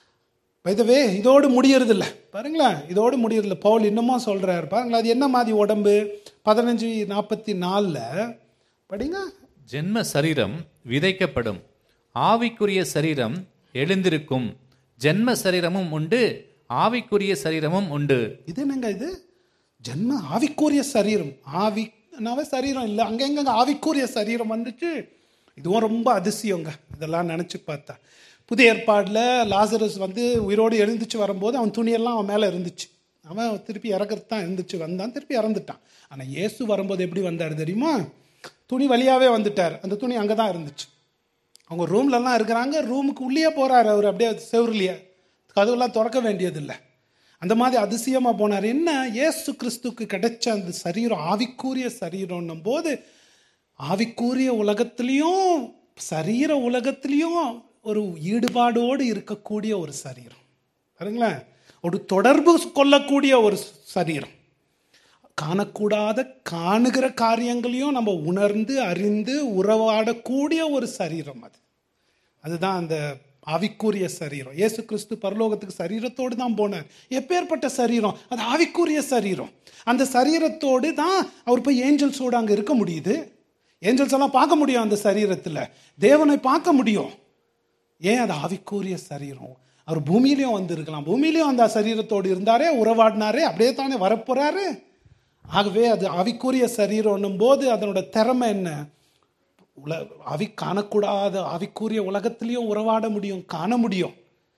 வைதவே இதோடு முடியறதில்ல பாருங்களேன், இதோடு முடியறதில்ல. பவுல் இன்னமும் சொல்றாரு பாருங்களேன். அது என்ன மாதிரி உடம்பு? பதினஞ்சு நாற்பத்தி நாலுல படிங்க. ஜென்ம சரீரம் விதைக்கப்படும், ஆவிக்குரிய சரீரம் எழுந்திருக்கும். ஜென்ம சரீரமும் உண்டு, ஆவிக்குரிய சரீரமும் உண்டு. இது என்னங்க இது? ஜென்ம ஆவிக்குரிய சரீரம். ஆவினாவே சரீரம் இல்லை, அங்க எங்க ஆவிக்குரிய சரீரம் வந்துச்சு? இதுவும் ரொம்ப அதிசயங்க இதெல்லாம் நினைச்சு பார்த்தா. புதிய ஏற்பாடில் லாசரஸ் வந்து உயிரோடு எழுந்துச்சு வரும்போது அவன் துணியெல்லாம் அவன் மேலே இருந்துச்சு. அவன் திருப்பி இறக்கிறது தான் இருந்துச்சு, வந்தான், திருப்பி இறந்துட்டான். ஆனால் இயேசு வரும்போது எப்படி வந்தார் தெரியுமா? துணி வழியாகவே வந்துட்டார். அந்த துணி அங்கே தான் இருந்துச்சு. அவங்க ரூம்லலாம் இருக்கிறாங்க, ரூமுக்கு உள்ளே போகிறார் அவர், அப்படியே செவுர்லையே, கதவுலாம் திறக்க வேண்டியதில்லை. அந்த மாதிரி அதிசயமாக போனார். என்ன, இயேசு கிறிஸ்துக்கு கிடைச்ச அந்த சரீரம் ஆவிக்குரிய சரீரம்னும் போது, ஆவிக்குரிய உலகத்திலையும் சரீர உலகத்திலையும் ஒரு ஈடுபாடோடு இருக்கக்கூடிய ஒரு சரீரம் பாருங்களேன். ஒரு தொடர்பு கொள்ளக்கூடிய ஒரு சரீரம். காணக்கூடாத காணுகிற காரியங்களையும் நம்ம உணர்ந்து அறிந்து உறவாடக்கூடிய ஒரு சரீரம் அது. அதுதான் அந்த ஆவிக்குரிய சரீரம். இயேசு கிறிஸ்து பரலோகத்துக்கு சரீரத்தோடு தான் போனார். எப்பேற்பட்ட சரீரம் அது? ஆவிக்குரிய சரீரம். அந்த சரீரத்தோடு தான் அவர் போய் ஏஞ்சல்ஸோடு அங்கே இருக்க முடியுது. ஏஞ்சல்ஸ் எல்லாம் பார்க்க முடியும் அந்த சரீரத்தில், தேவனை பார்க்க முடியும். ஏன்? அது ஆவிக்குரிய சரீரம். அவர் பூமியிலையும் வந்து இருக்கலாம், பூமியிலையும் அந்த சரீரத்தோடு இருந்தாரே, உறவாடினாரே, அப்படியே தானே வரப்போறாரு. ஆகவே அது ஆவிக்குரிய சரீரம் போது அதனோட திறமை என்ன? உல ஆவி காணக்கூடாத ஆவிக்குரிய உலகத்திலையும் உறவாட முடியும், காண முடியும்.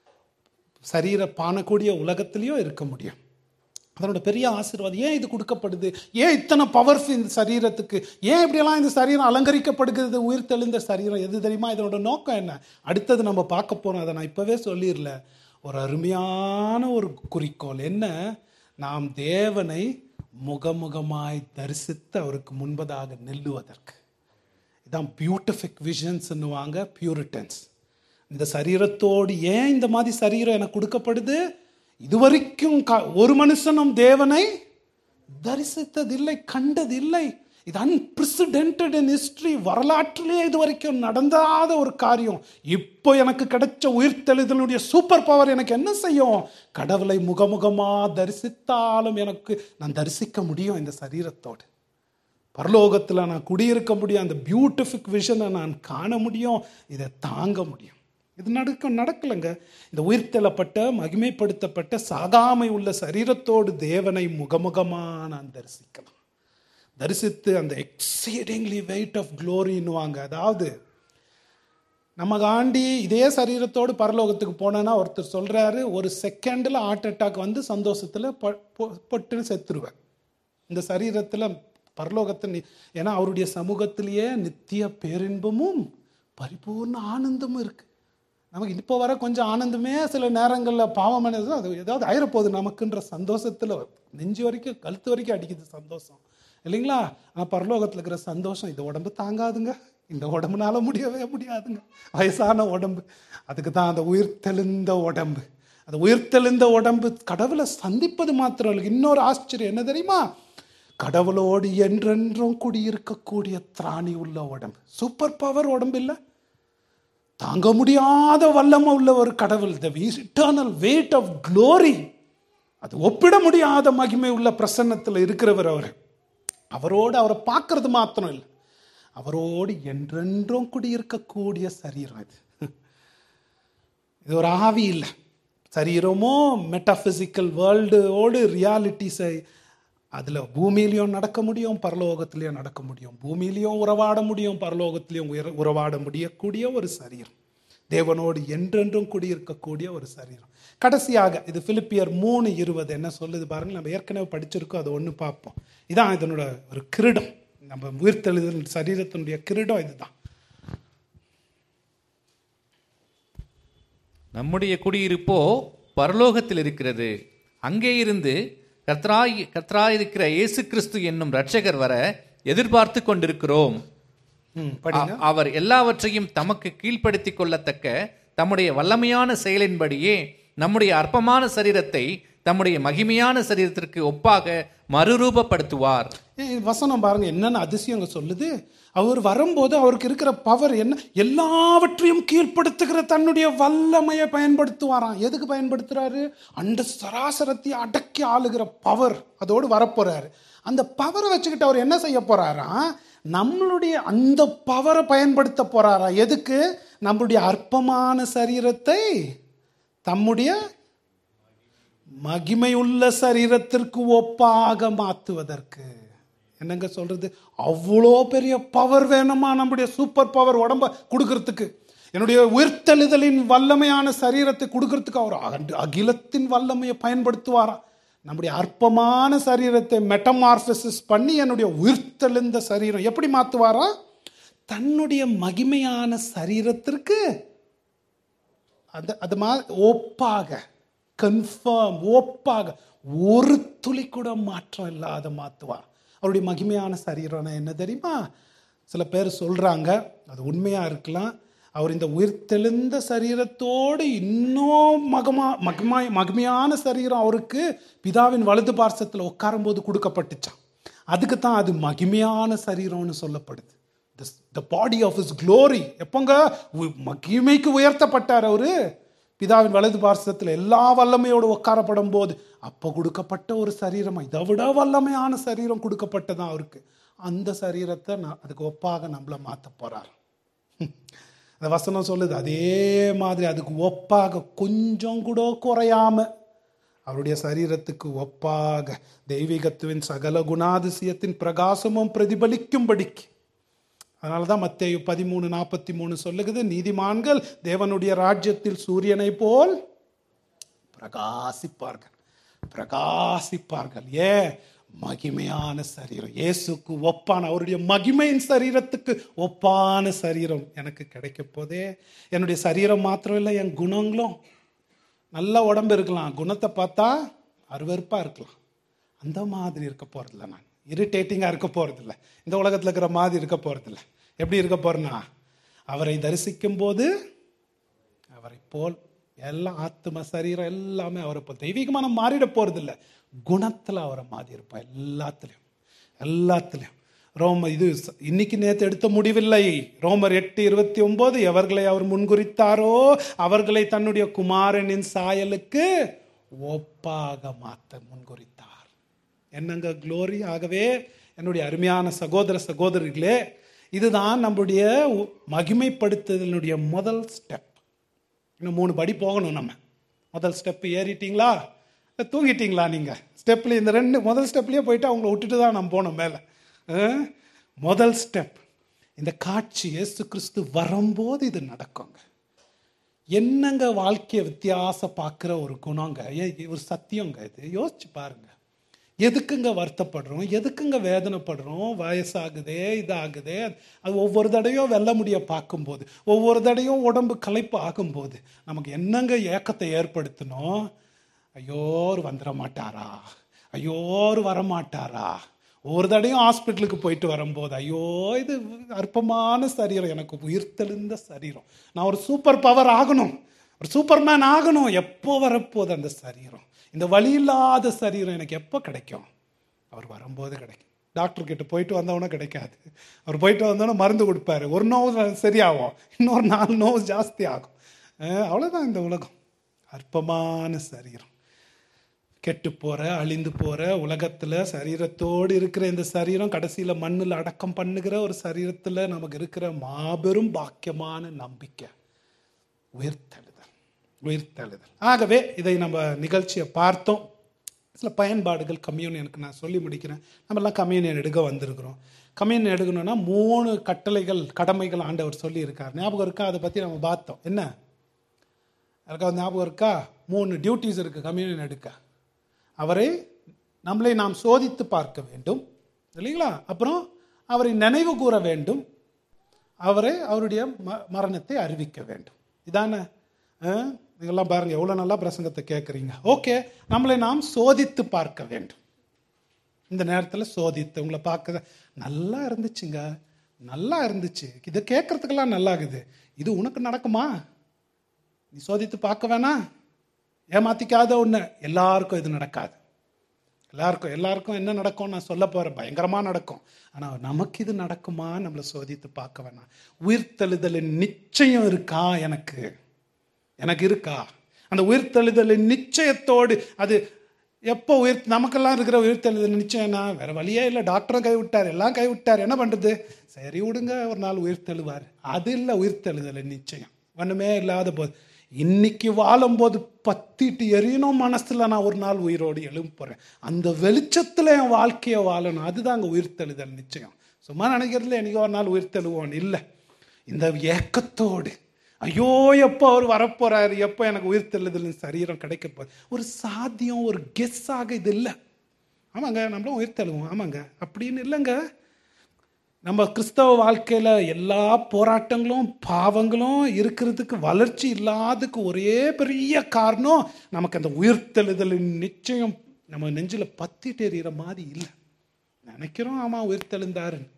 சரீர பாணக்கூடிய உலகத்திலையும் இருக்க முடியும். அதனோட பெரிய ஆசீர்வாதம். ஏன் இது கொடுக்கப்படுது? ஏன் இத்தனை பவர்ஃபுல் இந்த சரீரத்துக்கு? ஏன் இப்படியெல்லாம் இந்த சரீரம் அலங்கரிக்கப்படுகிறது? உயிர் தெளிந்த சரீரம் எது தெரியுமா? இதனோட நோக்கம் என்ன? அடுத்தது நம்ம பார்க்க போறோம். அதை நான் இப்பவே சொல்லிடல. ஒரு அருமையான ஒரு குறிக்கோள் என்ன? நாம் தேவனை முகமுகமாய் தரிசித்து அவருக்கு முன்பதாக நில்லுவதற்கு. இதான் பியூட்டிஃபிக் விஷன்ஸ்ன்னுவாங்க பியூரிட்டன்ஸ். இந்த சரீரத்தோடு ஏன் இந்த மாதிரி சரீரம் எனக்கு கொடுக்கப்படுது? இதுவரைக்கும் ஒரு மனுஷனும் தேவனை தரிசித்ததில்லை, கண்டதில்லை. இது அன்பிரசிடென்டட் இன் ஹிஸ்டரி. வரலாற்றிலே இது வரைக்கும் நடந்தாத ஒரு காரியம். இப்போ எனக்கு கிடைச்ச உயிர்த்தெழுதலுடைய சூப்பர் பவர் எனக்கு என்ன செய்யும்? கடவுளை முகமுகமா தரிசித்தாலும் எனக்கு நான் தரிசிக்க முடியும் இந்த சரீரத்தோடு. பரலோகத்தில் நான் குடியிருக்க முடியும். அந்த பியூட்டிஃபிக் விஷனை நான் காண முடியும். இதை தாங்க முடியும். இது நடக்க நடக்கலைங்க. இந்த உயிர்த்தெழப்பட்ட மகிமைப்படுத்தப்பட்ட சாகாமை உள்ள சரீரத்தோடு தேவனை முகமுகமா நான் தரிசிக்கலாம். தரிசித்து அந்த எக்ஸீடிங்லி வெயிட் ஆஃப் க்ளோரின்னுவாங்க. அதாவது நம்ம காண்டி இதே சரீரத்தோடு பரலோகத்துக்கு போனோன்னா ஒருத்தர் சொல்றாரு, ஒரு செகண்டில் ஹார்ட் அட்டாக் வந்து சந்தோஷத்தில் பொட்டுன்னு செத்துருவேன். இந்த சரீரத்தில் பரலோகத்தில், ஏன்னா அவருடைய சமூகத்திலேயே நித்திய பேரின்பமும் பரிபூர்ண ஆனந்தமும் இருக்கு. நமக்கு இப்போ வர கொஞ்சம் ஆனந்தமே சில நேரங்களில் பாவம் அது ஏதாவது ஆயிரப்போகுது நமக்குன்ற சந்தோஷத்தில் நெஞ்சு வரைக்கும் கழுத்து வரைக்கும் அடிக்குது சந்தோஷம் இல்லைங்களா? ஆனால் பரலோகத்தில் இருக்கிற சந்தோஷம் இந்த உடம்பு தாங்காதுங்க. இந்த உடம்புனால முடியவே முடியாதுங்க. வயசான உடம்பு. அதுக்கு தான் அந்த உயிர்த்தெழுந்த உடம்பு. அந்த உயிர்த்தெழுந்த உடம்பு கடவுளை சந்திப்பது மாத்திரம் இல்லை, இன்னொரு ஆச்சரியம் என்ன தெரியுமா? கடவுளோடு என்றென்றும் குடியிருக்கக்கூடிய திராணி உள்ள உடம்பு. சூப்பர் பவர் உடம்பு இல்லை, தாங்க முடியாத வல்லமை உள்ள ஒரு கடவுள். The eternal weight of glory. அது ஒப்பிட முடியாத மகிமை உள்ள பிரசன்னத்தில் இருக்கிறவர் அவர். அவரோடு அவரை பார்க்கறது மாத்திரம் இல்லை, அவரோடு என்றென்றும் குடியிருக்கக்கூடிய சரீரம் இது. இது ஒரு ஆவி இல்லை, சரீரமோ மெட்டாபிசிக்கல் வேர்ல்டோடு ரியாலிட்டிஸை அதில் பூமியிலையும் நடக்க முடியும், பரலோகத்திலையும் நடக்க முடியும். பூமியிலையும் உறவாட முடியும், பரலோகத்திலையும் உயர உறவாட முடியக்கூடிய ஒரு சரீரம், தேவனோடு என்றென்றும் குடியிருக்கக்கூடிய ஒரு சரீரம். கடைசியாக இது பிலிப்பியர் மூணு இருபது என்ன சொல்லுது பாருங்க. நம்ம ஏற்கனவே படிச்சிருக்கோம், அதை ஒன்று பார்ப்போம். இதான் இதனோட ஒரு கிரீடம், நம்ம உயிர்த்தெழுதல் சரீரத்தினுடைய கிரீடம் இதுதான். நம்முடைய குடியிருப்போ பரலோகத்தில் இருக்கிறது, அங்கே இருந்து கர்த்தராய் கர்த்தராயிருக்கிற இயேசு கிறிஸ்து என்னும் இரட்சகர் வர எதிர்பார்த்து கொண்டிருக்கிறோம். அவர் எல்லாவற்றையும் தமக்கு கீழ்ப்படுத்திக் கொள்ளத்தக்க தம்முடைய வல்லமையான செயலின்படியே நம்முடைய அற்பமான சரீரத்தை தம்முடைய மகிமையான சரீரத்திற்கு ஒப்பாக மறுரூபப்படுத்துவார். வசனம் பாருங்க, என்னென்ன அதிசயங்க சொல்லுது. அவர் வரும்போது அவருக்கு இருக்கிற பவர் என்ன, எல்லாவற்றையும் கீழ்ப்படுத்துகிற தன்னுடைய வல்லமையை பயன்படுத்துவாராம். எதுக்கு பயன்படுத்துறாரு? அந்த சராசரத்தை அடக்கி ஆளுகிற பவர் அதோடு வரப்போறாரு. அந்த பவரை வச்சுக்கிட்டு அவர் என்ன செய்ய போறாராம்? நம்மளுடைய அந்த பவரை பயன்படுத்த போறாரா? எதுக்கு? நம்மளுடைய அற்பமான சரீரத்தை தம்முடைய மகிமையுள்ள சரீரத்திற்கு ஒப்பாக மாற்றுவதற்கு. என்னங்க சொல்றது? அவ்வளோ பெரிய பவர் வேணுமா நம்முடைய சூப்பர் பவர் உடம்ப கொடுக்கறதுக்கு? என்னுடைய உயிர்த்தெழுதலின் வல்லமையான சரீரத்தை கொடுக்கறதுக்கு அவர் அகிலத்தின் வல்லமையை பயன்படுத்துவாராம். நம்முடைய அற்பமான சரீரத்தை மெட்டமார்பசிஸ் பண்ணி என்னுடைய உயிர்த்தெழுந்த சரீரம் எப்படி மாற்றுவாரா? தன்னுடைய மகிமையான சரீரத்திற்கு அது அது மாதிரி ஒப்பாக, கன்ஃபார்ம், ஒப்பாக, ஒரு துளி கூட மாற்றம் இல்லாத மாற்றுவார். அவருடைய மகிமையான சரீரம் என்ன தெரியுமா? சில பேர் சொல்றாங்க, அது உண்மையா இருக்கலாம், அவர் இந்த உயிர்த்தெழுந்த சரீரத்தோடு இன்னும் மகமா மகிமா மகிமையான சரீரம் அவருக்கு பிதாவின் வலது பார்சத்தில் உட்காரும் போது கொடுக்கப்பட்டுச்சான். அதுக்கு தான் அது மகிமையான சரீரம்னு சொல்லப்படுது. The body of his glory. எப்போங்க மகிமைக்கு உயர்த்தப்பட்டார் அவரு பிதாவின் வலது பார்சத்தில் எல்லா வல்லமையோடு உட்காரப்படும் போது அப்போ கொடுக்கப்பட்ட ஒரு சரீரம், இதை விட வல்லமையான சரீரம் கொடுக்கப்பட்டதான் அவருக்கு. அந்த சரீரத்தை நான் அதுக்கு ஒப்பாக நம்மளை மாற்ற போறார். அந்த வசனம் சொல்லுது, அதே மாதிரி அதுக்கு ஒப்பாக கொஞ்சம் கூட குறையாம அவருடைய சரீரத்துக்கு ஒப்பாக தெய்வீகத்துவின் சகல குணாதிசயத்தின் பிரகாசமும் பிரதிபலிக்கும்படிக்கு. அதனாலதான் மத்தேயு பதிமூணு நாற்பத்தி மூணு சொல்லுகிறது, நீதிமான்கள் தேவனுடைய ராஜ்யத்தில் சூரியனை போல் பிரகாசிப்பார்கள் பிரகாசிப்பார்கள். ஏ மகிமையான சரீரம், இயேசுக்கு ஒப்பான அவருடைய மகிமையின் சரீரத்துக்கு ஒப்பான சரீரம் எனக்கு கிடைக்க போதே. என்னுடைய சரீரம் மாத்திரம் இல்லை, என் குணங்களும். நல்ல உடம்பு இருக்கலாம், குணத்தை பார்த்தா அருவருப்பா இருக்கலாம். அந்த மாதிரி இருக்க போறதில்ல, நான் இரிட்டேட்டிங்காக இருக்க போறதில்லை, இந்த உலகத்தில் இருக்கிற மாதிரி இருக்க போறதில்லை. எப்படி இருக்க போறேன்னா, அவரை தரிசிக்கும் போது அவரை போல் எல்லாம் ஆத்ம சரீரம் எல்லாமே அவரை போல் தெய்வீகமான மாறிட போறதில்லை, குணத்தில் அவரை மாதிரி இருப்பா. எல்லாத்துலேயும் எல்லாத்துலேயும் ரோம இது இன்னைக்கு நேற்று எடுத்த முடிவில்லை. ரோமர் எட்டு இருபத்தி ஒன்பது, எவர்களை அவர் முன்குறித்தாரோ அவர்களை தன்னுடைய குமாரனின் சாயலுக்கு ஒப்பாக மாற்ற முன்குறித்தார். என்னங்க க்ளோரி! ஆகவே என்னுடைய அருமையான சகோதர சகோதரிகளே, இதுதான் நம்முடைய மகிமைப்படுத்துதலுடைய முதல் ஸ்டெப். இன்னும் மூணு படி போகணும். நம்ம முதல் ஸ்டெப் ஏறிட்டீங்களா, தூங்கிட்டீங்களா? நீங்கள் ஸ்டெப்ல இந்த ரெண்டு முதல் ஸ்டெப்லேயே போயிட்டு அவங்கள விட்டுட்டு தான் நம்ம போனோம் மேலே. முதல் ஸ்டெப் இந்த காட்சி, இயேசு கிறிஸ்து வரும்போது இது நடக்குங்க. என்னங்க வாழ்க்கையை வித்தியாசம் பார்க்குற ஒரு குணங்க, ஒரு சத்தியங்க இது. யோசிச்சு பாருங்க. எதுக்குங்க வருத்தப்படுறோம், எதுக்குங்க வேதனைப்படுறோம்? வயசாகுதே, இதாகுதே. அது ஒவ்வொரு தடையும் வெல்ல முடிய பார்க்கும்போது, ஒவ்வொரு தடையும் உடம்பு களைப்பு ஆகும்போது நமக்கு என்னங்க ஏக்கத்தை ஏற்படுத்தணும்? ஐயோரு வந்துட மாட்டாரா, ஐயோரு வரமாட்டாரா? ஒவ்வொரு தடையும் ஹாஸ்பிட்டலுக்கு போயிட்டு வரும்போது, ஐயோ இது அற்பமான சரீரம், எனக்கு உயிர்த்தெழுந்த சரீரம், நான் ஒரு சூப்பர் பவர் ஆகணும், ஒரு சூப்பர்மேன் ஆகணும். எப்போ வரப்போகுது அந்த சரீரம்? இந்த வலி இல்லாத சரீரம் எனக்கு எப்போ கிடைக்கும்? அவர் வரும்போது கிடைக்கும். டாக்டர் கிட்ட போயிட்டு வந்தவொன்னே கிடைக்காது. அவர் போயிட்டு வந்தோன்னே மருந்து கொடுப்பாரு, ஒரு நோவு சரியாகும், இன்னொரு நாலு நோவு ஜாஸ்தி ஆகும். அவ்வளோதான் இந்த உலகம். அற்பமான சரீரம். கெட்டு போற அழிந்து போற உலகத்துல சரீரத்தோடு இருக்கிற இந்த சரீரம் கடைசியில மண்ணில் அடக்கம் பண்ணுகிற ஒரு சரீரத்துல நமக்கு இருக்கிற மாபெரும் பாக்கியமான நம்பிக்கை உயிர்த்தெழுதல். உயிர்த்தெழுதல். ஆகவே இதை நம்ம நிகழ்ச்சியை பார்த்தோம். சில பயன்பாடுகள் கம்யூனியனுக்கு நான் சொல்லி முடிக்கிறேன். நம்ம எல்லாம் கம்யூனியன் எடுக்க வந்திருக்கிறோம். கம்யூனியன் எடுக்கணும்னா மூணு கட்டளைகள் கடமைகள் ஆண்டவர் சொல்லி இருக்கார். ஞாபகம் இருக்கா? அதை பத்தி நம்ம பார்த்தோம். என்ன அதுக்காக ஞாபகம் இருக்கா? மூணு டியூட்டிஸ் இருக்கு கம்யூனியன் எடுக்க. அவரை நம்மளை நாம் சோதித்து பார்க்க வேண்டும் இல்லைங்களா? அப்புறம் அவரை நினைவு கூற வேண்டும், அவரை அவருடைய மரணத்தை அறிவிக்க வேண்டும். இதானே? நீங்கள்லாம் பாருங்க எவ்வளோ நல்லா பிரசங்கத்தை கேட்குறீங்க. ஓகே, நம்மளை நாம் சோதித்து பார்க்க வேண்டும். இந்த நேரத்தில் சோதித்து உங்களை பார்க்க நல்லா இருந்துச்சுங்க, நல்லா இருந்துச்சு, இதை கேட்கறதுக்கெல்லாம் நல்லா இருக்குது, இது உனக்கு நடக்குமா? நீ சோதித்து பார்க்க வேணா, ஏமாத்திக்காத ஒன்று. எல்லாருக்கும் இது நடக்காது. எல்லாருக்கும் எல்லாருக்கும் என்ன நடக்கும் நான் சொல்ல போகிறேன், பயங்கரமாக நடக்கும். ஆனால் நமக்கு இது நடக்குமா? நம்மளை சோதித்து பார்க்க வேணாம். உயிர்த்தெழுதலின் நிச்சயம் இருக்கா? எனக்கு எனக்கு இருக்கா? அந்த உயிர்த்தெழுதலின் நிச்சயத்தோடு அது எப்போ உயிர் நமக்கெல்லாம் இருக்கிற உயிர்த்தெழுதல் நிச்சயம்னா வேற வழியே இல்லை. டாக்டரும் கைவிட்டார், எல்லாம் கைவிட்டார், என்ன பண்ணுறது? சரி விடுங்க, ஒரு நாள் உயிர்த்தெழுவார். அது இல்லை உயிர்த்தெழுதலின் நிச்சயம். ஒன்றுமே இல்லாத போது இன்னைக்கு வாழும்போது பத்திட்டு எரியணும் மனசுல, நான் ஒரு நாள் உயிரோடு எழும்ப போறேன், அந்த வெளிச்சத்துல என் வாழ்க்கையை வாழணும். அதுதான் அங்கே உயிர்த்தெழுதல் நிச்சயம். சும்மா நினைக்கிறதுல என்னைக்கு ஒரு நாள் உயிர்த்தெழுவோம் இல்லை, இந்த ஏக்கத்தோடு ஐயோ எப்போ அவர் வரப்போறாரு, எப்போ எனக்கு உயிர்த்தெழுதல் சரீரம் கிடைக்க போகுது. ஒரு சாத்தியம், ஒரு கெஸ்ஸாக இது இல்லை. ஆமாங்க நம்மளும் உயிர்த்தெழுவோம், ஆமாங்க அப்படின்னு இல்லைங்க. நம்ம கிறிஸ்தவ வாழ்க்கையில் எல்லா போராட்டங்களும் பாவங்களும் இருக்கிறதுக்கு வளர்ச்சி இல்லாததுக்கு ஒரே பெரிய காரணம் நமக்கு அந்த உயிர்த்தெழுதலின் நிச்சயம் நம்ம நெஞ்சில் பத்திட்டு எறிகிற மாதிரி இல்லை. நினைக்கிறோம் ஆமாம் உயிர்த்தெழுந்தாருன்னு.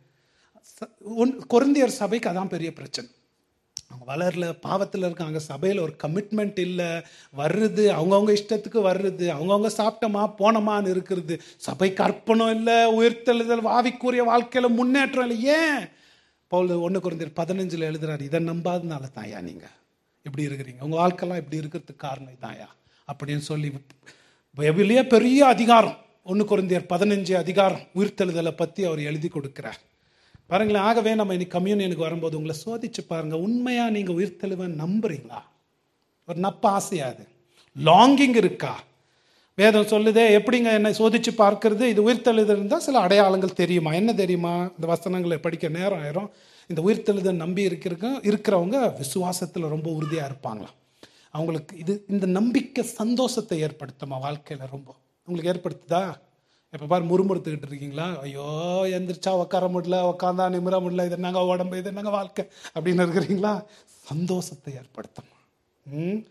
கொரிந்தியர் சபைக்கு அதான் பெரிய பிரச்சனை. அவங்க வளரல, பாவத்தில் இருக்காங்க, சபையில் ஒரு கமிட்மெண்ட் இல்லை, வர்றது அவங்கவுங்க இஷ்டத்துக்கு வர்றது, அவங்கவுங்க சாப்பிட்டோமா போனோமான்னு இருக்கிறது, சபைக்கு அர்ப்பணம் இல்லை, உயிர்த்தெழுதல் ஆவிக்குரிய வாழ்க்கையில் முன்னேற்றம் இல்லை. ஏன் பவுல் ஒன்று கொரிந்தியர் பதினஞ்சில் எழுதுறாரு, இதை நம்பாதனால தாயா நீங்கள் இப்படி இருக்கிறீங்க, உங்கள் வாழ்க்கைலாம் இப்படி இருக்கிறதுக்கு காரணம் தாயா அப்படின்னு சொல்லி பைபிளிலே பெரிய அதிகாரம் ஒன்று கொரிந்தியர் பதினஞ்சு அதிகாரம் உயிர்த்தெழுதலை பற்றி அவர் எழுதி கொடுக்குறார் பாருங்களேன். ஆகவே நம்ம இன்னைக்கு கம்யூனியனுக்கு வரும்போது உங்களை சோதிச்சு பாருங்க, உண்மையா நீங்க உயிர்த்தெழுவன் நம்புறீங்களா? ஒரு நப்ப ஆசையாது, லாங்கிங் இருக்கா? வேதம் சொல்லுதே எப்படிங்க என்னை சோதிச்சு பார்க்கறது? இது உயிர்த்தெழுதல் இருந்தால் சில அடையாளங்கள் தெரியுமா? என்ன தெரியுமா? இந்த வசனங்களை படிக்க நேரம் ஆயிரும். இந்த உயிர்த்தெழுதல் நம்பி இருக்கிற இருக்கிறவங்க விசுவாசத்தில் ரொம்ப உறுதியாக இருப்பாங்களாம். அவங்களுக்கு இது இந்த நம்பிக்கை சந்தோஷத்தை ஏற்படுத்துமா வாழ்க்கையில்? ரொம்ப உங்களுக்கு ஏற்படுத்துதா? எப்போ பாரு முறுமுறுத்துக்கிட்டு இருக்கீங்களா? ஐயோ எந்திரிச்சா உட்கார முடியல, உட்காந்தா நிமிர முடியல, இது என்னங்க உடம்பு, இது என்னங்க வாழ்க்கை அப்படின்னு இருக்கிறீங்களா? சந்தோஷத்தை ஏற்படுத்துமா. ம்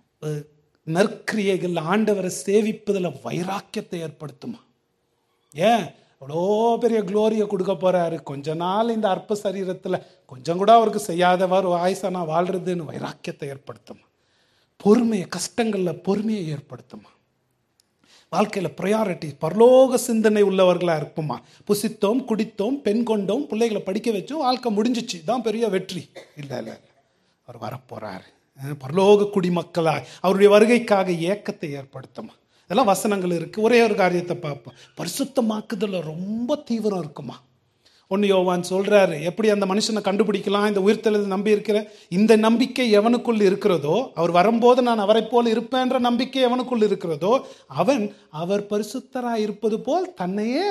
நற்கிரியைகள் ஆண்டவரை சேவிப்பதில் வைராக்கியத்தை ஏற்படுத்துமா. ஏன் அவ்வளோ பெரிய குளோரியை கொடுக்க போறாரு, கொஞ்ச நாள் இந்த அற்ப சரீரத்தில் கொஞ்சம் கூட அவருக்கு செய்யாதவர் ஆயுசா நான் வாழ்றதுன்னு வைராக்கியத்தை ஏற்படுத்துமா. பொறுமையை, கஷ்டங்களில் பொறுமையை ஏற்படுத்துமா. வாழ்க்கையில் ப்ரையாரிட்டி பரலோக சிந்தனை உள்ளவர்களாக இருப்போமா. புசித்தோம், குடித்தோம், பெண் கொண்டோம், பிள்ளைகளை படிக்க வச்சோம், வாழ்க்கை முடிஞ்சிச்சு, தான் பெரிய வெற்றி. இல்லை இல்லை அவர் வரப்போறாரு, பரலோக குடிமக்களாக அவருடைய வருகைக்காக ஏக்கத்தை ஏற்படுத்துமா. இதெல்லாம் வசனங்கள் இருக்கு. ஒரே ஒரு காரியத்தை பார்ப்போம், பரிசுத்தமாக்குதல ரொம்ப தீவிரம் இருக்குமா. ஒன்று யோவான் சொல்றாரு, எப்படி அந்த மனுஷனை கண்டுபிடிக்கலாம்? இந்த உயிர்த்தெழுதல் நம்பி இருக்கிற இந்த நம்பிக்கை எவனுக்குள் இருக்கிறதோ, அவர் வரும்போது நான் அவரை போல் இருப்பேன்ற நம்பிக்கை எவனுக்குள் இருக்கிறதோ அவன் அவர் பரிசுத்தராக இருப்பது போல் தன்னையே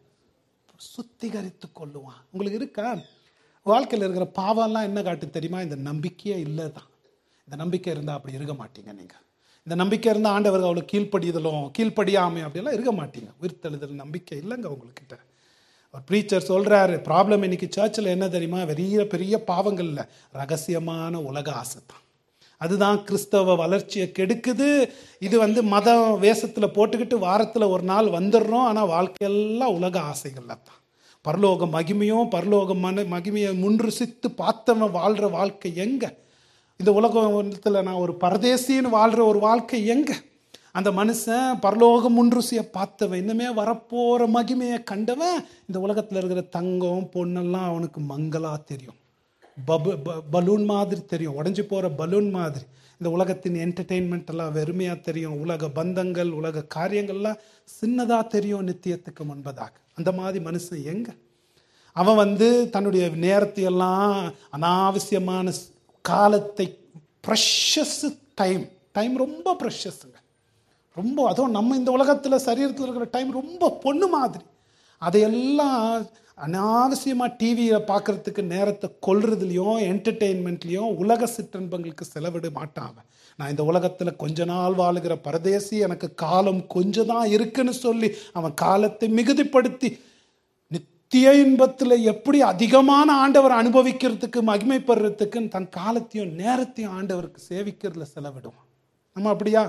சுத்திகரித்து கொள்ளுவான். உங்களுக்கு இருக்கா? வாழ்க்கையில் இருக்கிற பாவம்லாம் என்ன காட்டு தெரியுமா? இந்த நம்பிக்கையே இல்லை தான். இந்த நம்பிக்கை இருந்தால் அப்படி இருக்க மாட்டீங்க. நீங்கள் இந்த நம்பிக்கை இருந்தால் ஆண்டவர்கள் அவ்வளோ கீழ்ப்படிதலும் கீழ்ப்படியாமை அப்படியெல்லாம் இருக்க மாட்டீங்க. உயிர்த்தெழுதல் நம்பிக்கை இல்லைங்க உங்கள்கிட்ட. ஒரு ப்ரீச்சர் சொல்கிறாரு, ப்ராப்ளம் இன்னைக்கு சர்ச்சில் என்ன தெரியுமா? பெரிய பெரிய பாவங்கள் இல்லை, ரகசியமான உலக ஆசை தான். அதுதான் கிறிஸ்தவ வளர்ச்சியை கெடுக்குது. இது வந்து மத வேஷத்தில் போட்டுக்கிட்டு வாரத்தில் ஒரு நாள் வந்துடுறோம், ஆனால் வாழ்க்கையெல்லாம் உலக ஆசைகள்ல தான். பரலோக மகிமையும் பரலோக மன மகிமையை முன்ருசித்து பார்த்தவன் வாழ்கிற வாழ்க்கை எங்கே? இந்த உலகத்தில் நான் ஒரு பரதேசின்னு வாழ்கிற ஒரு வாழ்க்கை எங்கே? அந்த மனுஷன் பரலோகம் முன்ருசியை பார்த்தவன், இன்னுமே வரப்போகிற மகிமையை கண்டவன், இந்த உலகத்தில் இருக்கிற தங்கம் பொண்ணெல்லாம் அவனுக்கு மங்களா தெரியும், பபு பலூன் மாதிரி தெரியும், உடஞ்சி போகிற பலூன் மாதிரி. இந்த உலகத்தின் என்டர்டெயின்மெண்ட் எல்லாம் வெறுமையாக தெரியும், உலக பந்தங்கள் உலக காரியங்கள்லாம் சின்னதாக தெரியும் நித்தியத்துக்கு முன்பதாக. அந்த மாதிரி மனுஷன் எங்க அவன் வந்து தன்னுடைய நேரத்தையெல்லாம் அனாவசியமான காலத்தை, ப்ரெஷஸ் டைம் டைம் ரொம்ப ப்ரெஷஸ்ங்க, ரொம்ப. அதுவும் நம்ம இந்த உலகத்தில் சரீரத்தில் இருக்கிற டைம் ரொம்ப பொண்ணு மாதிரி. அதையெல்லாம் அனாவசியமாக டிவியை பார்க்குறதுக்கு நேரத்தை கொல்றதுலையும் என்டர்டெயின்மெண்ட்லேயும் உலக சிற்றன்பங்களுக்கு செலவிட மாட்டான். நான் இந்த உலகத்தில் கொஞ்ச நாள் வாழுகிற பரதேசி, எனக்கு காலம் கொஞ்சம் தான் இருக்குன்னு சொல்லி அவன் காலத்தை மிகுதிப்படுத்தி நித்திய இன்பத்தில் எப்படி அதிகமான ஆண்டவர் அனுபவிக்கிறதுக்கு மகிமைப்படுறதுக்கு தன் காலத்தையும் நேரத்தையும் ஆண்டவருக்கு சேவிக்கிறதுல செலவிடுவான். நம்ம அப்படியா?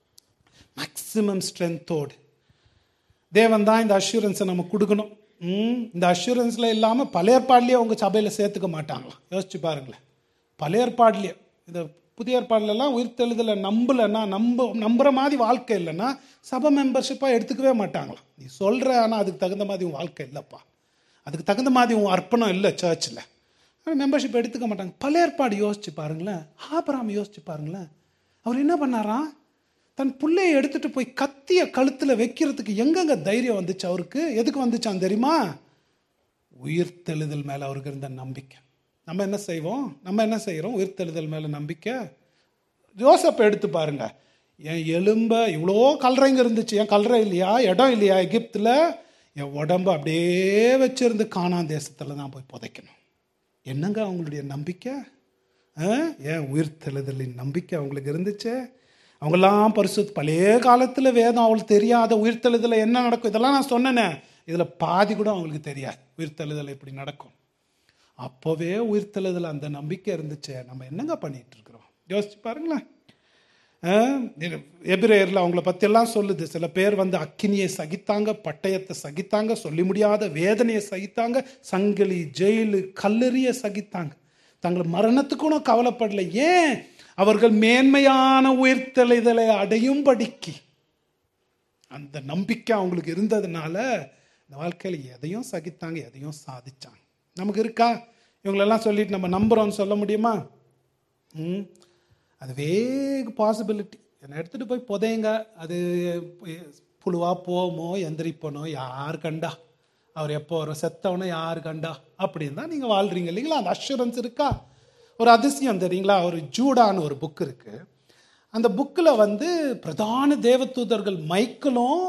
மேக்சிமம் ஸ்ட்ரென்த்தோடு தேவன் தான் இந்த அஷூரன்ஸை நம்ம கொடுக்கணும். இந்த அஷூரன்ஸில் இல்லாமல் பழைய ஏற்பாடுலேயே அவங்க சபையில் சேர்த்துக்க மாட்டாங்களாம். யோசிச்சு பாருங்களேன், பழைய ஏற்பாடுலேயே. இந்த புதிய ஏற்பாடுலாம் உயிர்த்தெழுதலை நம்பலைன்னா, நம்ப நம்புகிற மாதிரி வாழ்க்கை இல்லைன்னா சபை மெம்பர்ஷிப்பாக எடுத்துக்கவே மாட்டாங்களாம். நீ சொல்கிற, ஆனால் அதுக்கு தகுந்த மாதிரி உன் வாழ்க்கை இல்லைப்பா, அதுக்கு தகுந்த மாதிரி உன் அர்ப்பணம் இல்லை சர்ச்சில், மெம்பர்ஷிப் எடுத்துக்க மாட்டாங்க. பழைய ஏற்பாடு யோசிச்சு பாருங்களேன், ஆபிரகாம் யோசிச்சு பாருங்களேன். அவர் என்ன பண்ணாராம்? தன் பிள்ளையை எடுத்துட்டு போய் கத்திய கழுத்துல வைக்கிறதுக்கு எங்கெங்க தைரியம் வந்துச்சு அவருக்கு? எதுக்கு வந்துச்சான் தெரியுமா? உயிர்த்தெழுதல் மேல அவருக்கு இருந்த நம்பிக்கை. நம்ம என்ன செய்வோம்? நம்ம என்ன செய்யறோம்? உயிர்த்தெழுதல் மேல நம்பிக்கை. யோசப்பை எடுத்து பாருங்க, என் எலும்ப இவ்வளோ கல்றைங்க இருந்துச்சு, என் கல்றை இல்லையா, இடம் இல்லையா எகிப்துல, என் உடம்பு அப்படியே வச்சிருந்து கானான் தேசத்துல தான் போய் புதைக்கணும். என்னங்க அவங்களுடைய நம்பிக்கை? ஏன் உயிர்த்தெழுதலின் நம்பிக்கை அவங்களுக்கு இருந்துச்சு. அவங்கெல்லாம் பரிசுத்த பழைய காலத்தில் வேதம் அவங்களுக்கு தெரியாத உயிர்த்தெழுதல் என்ன நடக்கும் இதெல்லாம் நான் சொன்னேனே, இதில் பாதி கூட அவங்களுக்கு தெரியாது உயிர்த்தெழுதல் எப்படி நடக்கும். அப்போவே உயிர்த்தெழுதல் அந்த நம்பிக்கை இருந்துச்சு. நம்ம என்னங்க பண்ணிட்டு இருக்கிறோம்? யோசிச்சு பாருங்களேன். எபிரேயர்ல அவங்கள பற்றியெல்லாம் சொல்லுது. சில பேர் வந்து அக்கினியை சகித்தாங்க, பட்டயத்தை சகித்தாங்க, சொல்லி முடியாத வேதனையை சகித்தாங்க, சங்கிலி ஜெயிலு கல்லெறிய சகித்தாங்க, தங்கள் மரணத்துக்கும் கவலைப்படலை. ஏன்? அவர்கள் மேன்மையான உயிர்த்தெழுதலை அடையும்படிக்கு அந்த நம்பிக்கை அவங்களுக்கு இருந்ததுனால இந்த வாழ்க்கையில் எதையும் சகித்தாங்க, எதையும் சாதிச்சாங்க. நமக்கு இருக்கா? இவங்களெல்லாம் சொல்லிட்டு நம்ம நம்புறோம்னு சொல்ல முடியுமா? ம் அது வேக பாசிபிலிட்டி. என்னை எடுத்துகிட்டு போய் புதையுங்க, அது புழுவா போமோ எந்திரிப்பனோ யார் கண்டா, அவர் எப்போ வரும், செத்தவனோ யார் கண்டா, அப்படின்னு தான் நீங்கள் வாழ்றீங்க இல்லைங்களா? அந்த அஷூரன்ஸ் இருக்கா? ஒரு அதிசயம் தெரியுங்களா? ஒரு ஜூடான்னு ஒரு புக் இருக்கு. அந்த புக்கில் வந்து பிரதான தேவதூதர்கள் மைக்கேலும்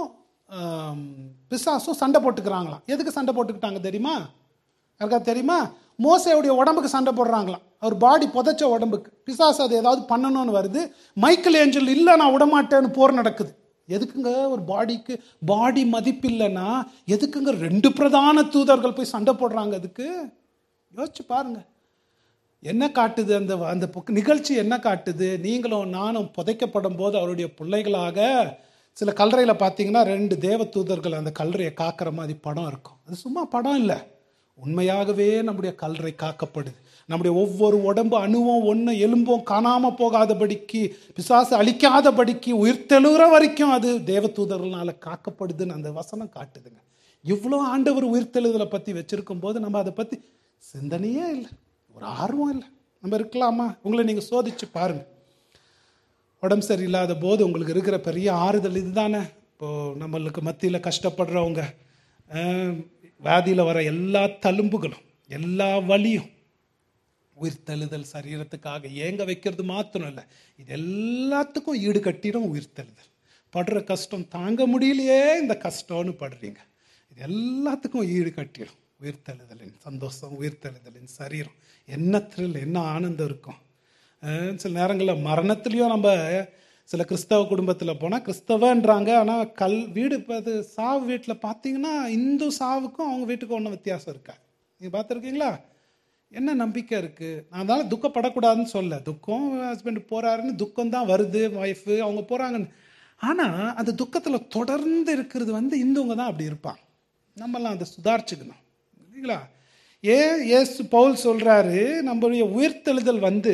பிசாசும் சண்டை போட்டுக்கிறாங்களாம். எதுக்கு சண்டை போட்டுக்கிட்டாங்க தெரியுமா? யாருக்கா தெரியுமா? மோசேவுடைய உடம்புக்கு சண்டை போடுறாங்களாம். அவர் பாடி புதைச்ச உடம்புக்கு பிசாசு அது ஏதாவது பண்ணணும்னு வருது. மைக்கேல் ஏஞ்சல் இல்லை நான் விடமாட்டேன்னு போர் நடக்குது. எதுக்குங்க? ஒரு பாடிக்கு பாடி மதிப்பு இல்லைன்னா எதுக்குங்க ரெண்டு பிரதான தூதர்கள் போய் சண்டை போடுறாங்க? அதுக்கு யோசிச்சு பாருங்க. என்ன காட்டுது அந்த அந்த நிகழ்ச்சி? என்ன காட்டுது? நீங்களும் நானும் புதைக்கப்படும் போது அவருடைய பிள்ளைகளாக சில கல்லறையில் பார்த்தீங்கன்னா ரெண்டு தேவ தூதர்கள் அந்த கல்லறையை காக்கிற மாதிரி படம் இருக்கும். அது சும்மா படம் இல்லை, உண்மையாகவே நம்முடைய கல்லறை காக்கப்படுது. நம்முடைய ஒவ்வொரு உடம்பு அணுவும் ஒன்று எலும்பும் காணாமல் போகாதபடிக்கு, பிசாசு அழிக்காதபடிக்கு, உயிர்த்தெழுகிற வரைக்கும் அது தேவ தூதர்களால் காக்கப்படுதுன்னு அந்த வசனம் காட்டுதுங்க. இவ்வளோ ஆண்டவர் உயிர்த்தெழுதலை பற்றி வச்சிருக்கும் போது நம்ம அதை பற்றி சிந்தனையே இல்லை, ஒரு ஆர்வம் இல்லை. நம்ம இருக்கலாமா? உங்களை நீங்கள் சோதிச்சு பாருங்க. உடம்பு சரியில்லாத போது உங்களுக்கு இருக்கிற பெரிய ஆறுதல் இதுதானே. இப்போது நம்மளுக்கு மத்தியில் கஷ்டப்படுறவங்க, வியாதியில் வர எல்லா தழும்புகளும் எல்லா வலியும் உயிர்த்தெழுதல் சரீரத்துக்காக ஏங்க வைக்கிறது மாத்திரம் இல்லை, இது எல்லாத்துக்கும் ஈடு கட்டிடும் உயிர்த்தெழுதல். படுற கஷ்டம் தாங்க முடியலையே, இந்த கஷ்டம்னு படுறீங்க, இது எல்லாத்துக்கும் ஈடு கட்டிடும் உயிர்த்தெழுதலின் சந்தோஷம், உயிர்த்தெழுதலின் சரீரம். என்ன த்ரில், என்ன ஆனந்தம் இருக்கும். சில நேரங்களில் மரணத்துலேயும் நம்ம சில கிறிஸ்தவ குடும்பத்தில் போனால் கிறிஸ்தவன்றாங்க, ஆனால் கல் வீடு இப்போ அது சாவு வீட்டில் பார்த்தீங்கன்னா இந்து சாவுக்கும் அவங்க வீட்டுக்கும் ஒன்றும் வித்தியாசம் இருக்கா? நீங்கள் பார்த்துருக்கீங்களா? என்ன நம்பிக்கை இருக்குது? நான் அதனால துக்கப்படக்கூடாதுன்னு சொல்ல, துக்கம் ஹஸ்பண்ட் போகிறாருன்னு துக்கம் தான் வருது, ஒய்ஃபு அவங்க போகிறாங்கன்னு. ஆனால் அந்த துக்கத்தில் தொடர்ந்து இருக்கிறது வந்து இந்துவங்க தான் அப்படி இருப்பாங்க. நம்மலாம் அதை சுதாரிச்சுக்கணும் இல்லைங்களா? ஏன் ஏசு பவுல் சொல்கிறாரு, நம்மளுடைய உயிர்த்தெழுதல் வந்து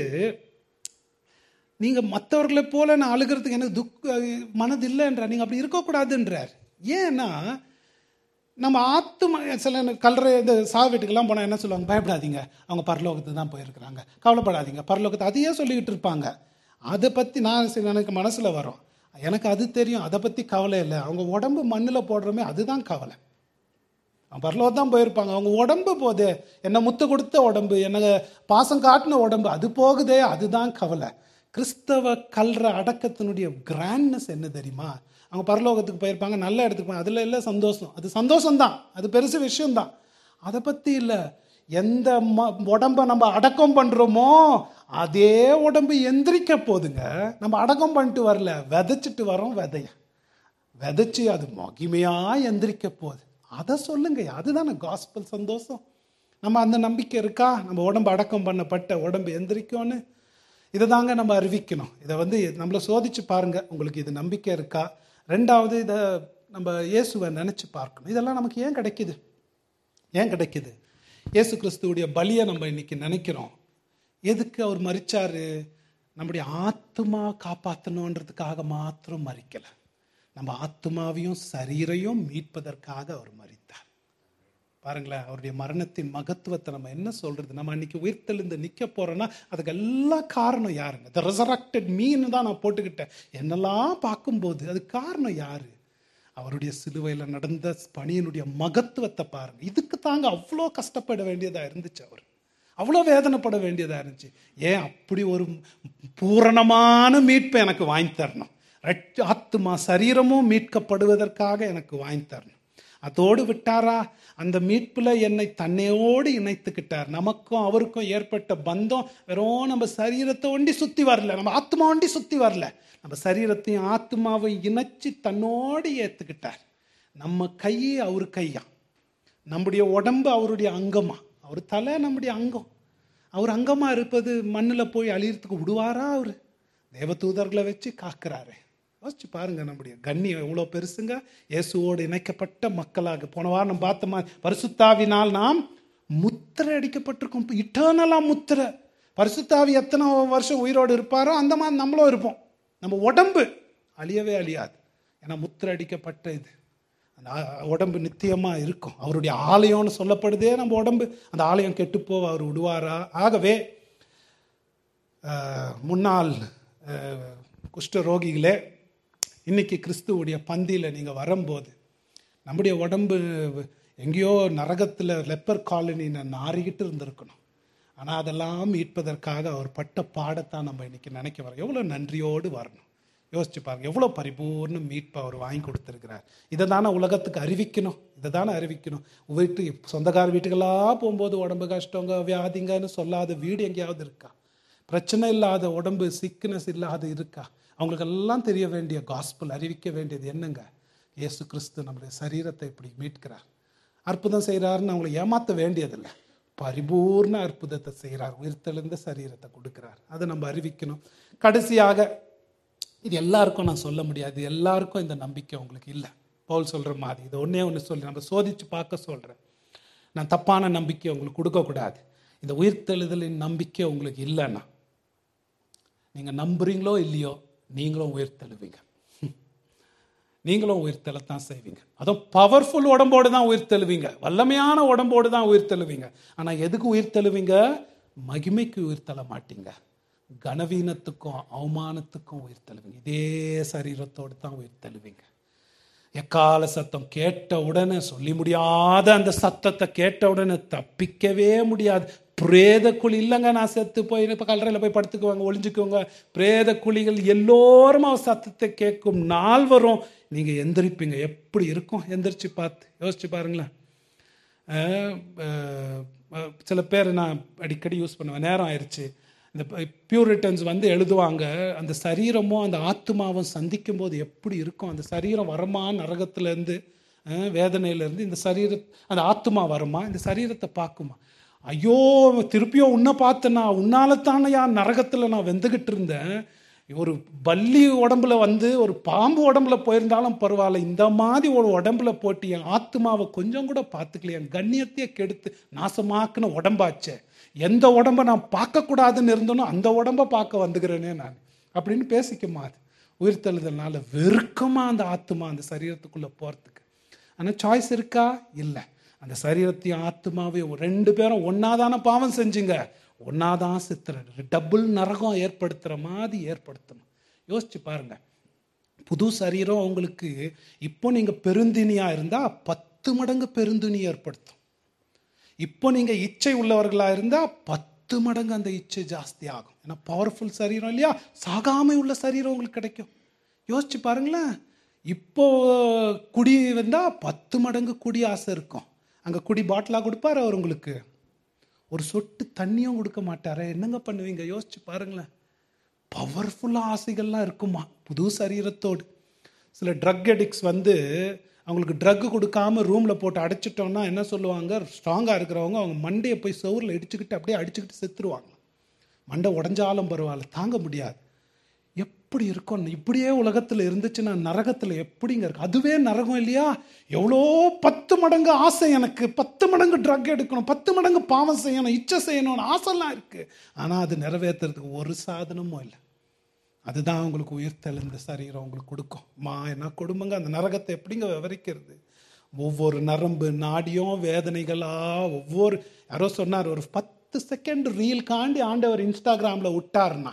நீங்கள் மற்றவர்களை போல நான் அழுகிறதுக்கு எனக்கு துக்க மனது இல்லைன்றார். நீங்கள் அப்படி இருக்கக்கூடாதுன்றார். ஏன்னா நம்ம ஆத்துமா சில கல்ற இந்த சாவு வீட்டுக்கெல்லாம் போனால் என்ன சொல்லுவாங்க, பயப்படாதீங்க அவங்க பரலோகத்துக்கு தான் போயிருக்கிறாங்க, கவலைப்படாதீங்க பரலோகத்தை, அதையே சொல்லிக்கிட்டு இருப்பாங்க. அதை பற்றி நான் சில எனக்கு மனசில் வரும், எனக்கு அது தெரியும், அதை பற்றி கவலை இல்லை. அவங்க உடம்பு மண்ணில் போடுறோமே அதுதான் கவலை. அவங்க பரலோகம் தான் போயிருப்பாங்க, அவங்க உடம்பு போதே, என்னை முத்து கொடுத்த உடம்பு, என்ன பாசம் காட்டின உடம்பு அது போகுதே, அதுதான் கவலை. கிறிஸ்தவ கல்ற அடக்கத்தினுடைய கிராண்ட்னஸ் என்ன தெரியுமா? அவங்க பரலோகத்துக்கு போயிருப்பாங்க, நல்ல இடத்துக்கு போய் அதில் இல்லை சந்தோஷம், அது சந்தோஷம்தான், அது பெருசு விஷயம்தான், அதை பற்றி இல்லை. எந்த ம உடம்பை நம்ம அடக்கம் பண்ணுறோமோ அதே உடம்பு எந்திரிக்க போதுங்க. நம்ம அடக்கம் பண்ணிட்டு வரல, விதைச்சிட்டு வரோம் விதைய, விதைச்சி அது மகிமையாக எந்திரிக்க போகுது. அதை சொல்லுங்க, அதுதானே காஸ்பல் சந்தோஷம். நம்ம அந்த நம்பிக்கை இருக்கா? நம்ம உடம்பு அடக்கம் பண்ணப்பட்ட உடம்பு எந்திரிக்கும்னு இதை தாங்க நம்ம அறிவிக்கணும். இதை வந்து நம்மளை சோதிச்சு பாருங்க, உங்களுக்கு இது நம்பிக்கை இருக்கா? ரெண்டாவது, இதை நம்ம இயேசுவை நினச்சி பார்க்கணும். இதெல்லாம் நமக்கு ஏன் கிடைக்குது? ஏன் கிடைக்குது? இயேசு கிறிஸ்துவுடைய பலியை நம்ம இன்னைக்கு நினைக்கிறோம். எதுக்கு அவர் மரிச்சாரு? நம்முடைய ஆத்மா காப்பாற்றணுன்றதுக்காக மாத்திரம் மரிக்கலை, நம்ம ஆத்மாவையும் சரீரையும் மீட்பதற்காக அவர் மரித்தார். பாருங்களேன், அவருடைய மரணத்தின் மகத்துவத்தை நம்ம என்ன சொல்றது? நம்ம அன்னைக்கு உயிர்த்தெழுந்து நிற்க போறோம்னா அதுக்கு எல்லா காரணம் யாருங்க? த ரெசரக்டட் மீன் தான் நான் போட்டுக்கிட்டேன். என்னெல்லாம் பார்க்கும்போது அது காரணம் யாரு? அவருடைய சிலுவையில் நடந்த பணியினுடைய மகத்துவத்தை பாருங்க. இதுக்கு தாங்க அவ்வளோ கஷ்டப்பட வேண்டியதா இருந்துச்சு, அவர் அவ்வளோ வேதனைப்பட வேண்டியதா இருந்துச்சு. ஏன் அப்படி ஒரு பூரணமான மீட்பை எனக்கு வாங்கி தரணும், ஆத்மா சரீரமும் மீட்கப்படுவதற்காக எனக்கு வாங்கி தரணும். அதோடு விட்டாரா? அந்த மீட்புல என்னை தன்னையோடு இணைத்துக்கிட்டார். நமக்கும் அவருக்கும் ஏற்பட்ட பந்தம் வெறும் நம்ம சரீரத்தை ஒண்டி சுத்தி வரல, நம்ம ஆத்மா ஒண்டி சுத்தி வரல, நம்ம சரீரத்தையும் ஆத்மாவையும் இணைச்சி தன்னோடு ஏத்துக்கிட்டார். நம்ம கையே அவரு கையா, நம்முடைய உடம்பு அவருடைய அங்கமா, அவர் தலை நம்முடைய அங்கம். அவர் அங்கமா இருப்பது மண்ணில் போய் அழியறதுக்கு விடுவாரா? அவரு தேவதூதர்களை வச்சு காக்குறாரு. யோசிச்சு பாருங்க, நம்முடைய கண்ணியம் எவ்வளோ பெருசுங்க. இயேசுவோடு இணைக்கப்பட்ட மக்களாக போன வாரம் நம்ம பார்த்தோமா, பரிசுத்தாவினால் நாம் முத்திரை அடிக்கப்பட்டிருக்கோம், இட்டர்னலா முத்திரை. பரிசுத்தாவி எத்தனை வருஷம் உயிரோடு இருப்பாரோ அந்த மாதிரி நம்மளும் இருப்போம். நம்ம உடம்பு அழியவே அழியாது, ஏன்னா முத்திரை அடிக்கப்பட்ட இது. அந்த உடம்பு நித்தியமா இருக்கும். அவருடைய ஆலயம்னு சொல்லப்படுதே நம்ம உடம்பு, அந்த ஆலயம் கெட்டுப்போ அவர் விடுவாரா? ஆகவே முன்னாள் குஷ்ட ரோகிகளே, இன்னைக்கு கிறிஸ்துவுடைய பந்தியில் நீங்கள் வரும்போது நம்முடைய உடம்பு எங்கேயோ நரகத்தில் லெப்பர் காலனின்னு நாறிக்கிட்டு இருந்திருக்கணும். ஆனால் அதெல்லாம் மீட்பதற்காக அவர் பட்ட பாடத்தான் நம்ம இன்னைக்கு நினைக்க வரோம். எவ்வளோ நன்றியோடு வரணும். யோசிச்சு பாருங்க, எவ்வளோ பரிபூர்ண மீட்பை அவர் வாங்கி கொடுத்துருக்கிறார். இதை தானே உலகத்துக்கு அறிவிக்கணும், இதை தானே அறிவிக்கணும். வீட்டு சொந்தக்கார வீட்டுக்கெல்லாம் போகும்போது உடம்பு கஷ்டங்க வியாதிங்கன்னு சொல்லாத வீடு எங்கேயாவது இருக்கா? பிரச்சனை இல்லாத உடம்பு, சிக்னஸ் இல்லாத இருக்கா? அவங்களுக்கெல்லாம் தெரிய வேண்டிய காஸ்பல், அறிவிக்க வேண்டியது என்னங்க? இயேசு கிறிஸ்து நம்முடைய சரீரத்தை இப்படி மீட்கிறார், அற்புதம் செய்கிறாருன்னு அவங்களை ஏமாற்ற வேண்டியதில்லை. பரிபூர்ண அற்புதத்தை செய்கிறார், உயிர்த்தெழுந்த சரீரத்தை கொடுக்கிறார். அதை நம்ம அறிவிக்கணும். கடைசியாக, இது எல்லாருக்கும் நான் சொல்ல முடியாது, எல்லாருக்கும் இந்த நம்பிக்கை உங்களுக்கு இல்லை. பவுல் சொல்கிற மாதிரி இதை ஒன்றே ஒன்று சொல்லி நம்ம சோதித்து பார்க்க சொல்கிறேன். நான் தப்பான நம்பிக்கை உங்களுக்கு கொடுக்கக்கூடாது. இந்த உயிர்த்தெழுதலின் நம்பிக்கை உங்களுக்கு இல்லைன்னா, நீங்கள் நம்புறீங்களோ இல்லையோ, நீங்களும் உயிர்த்தெழுவீங்க, நீங்களும் உயிர்த்தெழத்தான் செய்வீங்க. அதுவும் பவர்ஃபுல் உடம்போடு தான் உயிர்த்தெழுவீங்க, வல்லமையான உடம்போடு தான் உயிர்த்தெழுவீங்க. ஆனால் எதுக்கு உயிர்த்தெழுவீங்க? மகிமைக்கு உயிர்த்தெழ மாட்டீங்க, கனவீனத்துக்கும் அவமானத்துக்கும் உயிர்த்தெழுவீங்க. இதே சரீரத்தோடு தான் உயிர்த்தெழுவீங்க. எக்கால சத்தம் கேட்ட உடனே, சொல்லி முடியாத அந்த சத்தத்தை கேட்ட உடனே தப்பிக்கவே முடியாது. பிரேத குழி இல்லைங்க, நான் செத்து போய் இப்போ கல்லறையில் போய் படுத்துக்குவாங்க, ஒளிஞ்சுக்குவாங்க. பிரேத குழிகள் எல்லோரும் அவர் சத்தத்தை கேட்கும் நாள் வரும், நீங்கள் எந்திரிப்பீங்க. எப்படி இருக்கும்? எந்திரிச்சு பார்த்து யோசிச்சு பாருங்களேன். சில பேர் நான் அடிக்கடி யூஸ் பண்ணுவேன், நேரம் ஆயிடுச்சு, இந்த பியூரிட்டன்ஸ் வந்து எழுதுவாங்க, அந்த சரீரமும் அந்த ஆத்மாவும் சந்திக்கும் போது எப்படி இருக்கும்? அந்த சரீரம் வரமா நரகத்திலேருந்து, வேதனையிலேருந்து, இந்த சரீர அந்த ஆத்மா வருமா? இந்த சரீரத்தை பார்க்குமா? ஐயோ, திருப்பியும் உன்னை பார்த்தேன்னா, உன்னால தானே யார் நரகத்தில் நான் வெந்துக்கிட்டு இருந்தேன். ஒரு பல்லி உடம்புல வந்து ஒரு பாம்பு உடம்புல போயிருந்தாலும் பரவாயில்ல, இந்த மாதிரி ஒரு உடம்புல போட்டு என் ஆத்மாவை கொஞ்சம் கூட பார்த்துக்கலையே, என் கண்ணியத்தையே கெடுத்து நாசமாக்குன உடம்பாச்சே, எந்த உடம்பை நான் பார்க்கக்கூடாதுன்னு இருந்தோனோ அந்த உடம்பை பார்க்க வந்துக்கிறேனே நான் அப்படின்னு பேசிக்குமா? அது உயிர்த்தெழுதல்னால வெறுக்கமா அந்த ஆத்மா அந்த சரீரத்துக்குள்ளே போகிறதுக்கு. ஆனால் சாய்ஸ் இருக்கா? இல்லை. அந்த சரீரத்தையும் ஆத்மாவையும் ரெண்டு பேரும் ஒன்னாதான பாவம் செஞ்சுங்க, ஒன்னாதான் சித்திர டபுள் நரகம் ஏற்படுத்துகிற மாதிரி ஏற்படுத்தணும். யோசிச்சு பாருங்க. புது சரீரம் உங்களுக்கு இப்போ நீங்கள் பெருந்தினியாக இருந்தால் பத்து மடங்கு பெருந்தினி ஏற்படுத்தும். இப்போ நீங்கள் இச்சை உள்ளவர்களாக இருந்தால் பத்து மடங்கு அந்த இச்சை ஜாஸ்தி ஆகும். ஏன்னா பவர்ஃபுல் சரீரம் இல்லையா, சாகாமை உள்ள சரீரம் உங்களுக்கு கிடைக்கும். யோசிச்சு பாருங்களேன். இப்போ குடி வந்தால் பத்து மடங்கு குடி ஆசை இருக்கும். அங்கே குடி பாட்டிலாக கொடுப்பார் அவர், உங்களுக்கு ஒரு சொட்டு தண்ணியும் கொடுக்க மாட்டார். என்னங்க பண்ணுவீங்க? யோசிச்சு பாருங்களேன். பவர்ஃபுல்லாக ஆசைகள்லாம் இருக்குமா புது சரீரத்தோடு. சில ட்ரக் அடிக்ட்ஸ் வந்து அவங்களுக்கு ட்ரக் கொடுக்காம ரூமில் போட்டு அடைச்சிட்டோன்னா என்ன சொல்லுவாங்க, ஸ்ட்ராங்காக இருக்கிறவங்க அவங்க மண்டையை போய் சவுரில் இடிச்சுக்கிட்டு அப்படியே அடிச்சுக்கிட்டு செத்துருவாங்க. மண்டை உடஞ்சாலும் பரவாயில்ல, தாங்க முடியாது. எப்படி இருக்கும்? இப்படியே உலகத்தில் இருந்துச்சுன்னா நரகத்தில் எப்படிங்க இருக்கு? அதுவே நரகம் இல்லையா? எவ்வளோ பத்து மடங்கு ஆசை, எனக்கு பத்து மடங்கு ட்ரக் எடுக்கணும், பத்து மடங்கு பாவம் செய்யணும், இச்சை செய்யணும்னு ஆசைலாம் இருக்கு. ஆனால் அது நிறைவேற்றுறதுக்கு ஒரு சாதனமும் இல்லை. அதுதான் உங்களுக்கு உயிர்த்தெழுந்த சரீரம் உங்களுக்கு கொடுக்கும். மா என்ன கொடுமைங்க அந்த நரகத்தை எப்படிங்க விவரிக்கிறது? ஒவ்வொரு நரம்பு நாடியும் வேதனைகளா, ஒவ்வொரு யாரோ சொன்னார், ஒரு பத்து செகண்ட் ரீல் காண்டி ஆண்டவர் இன்ஸ்டாகிராமில் விட்டார்னா,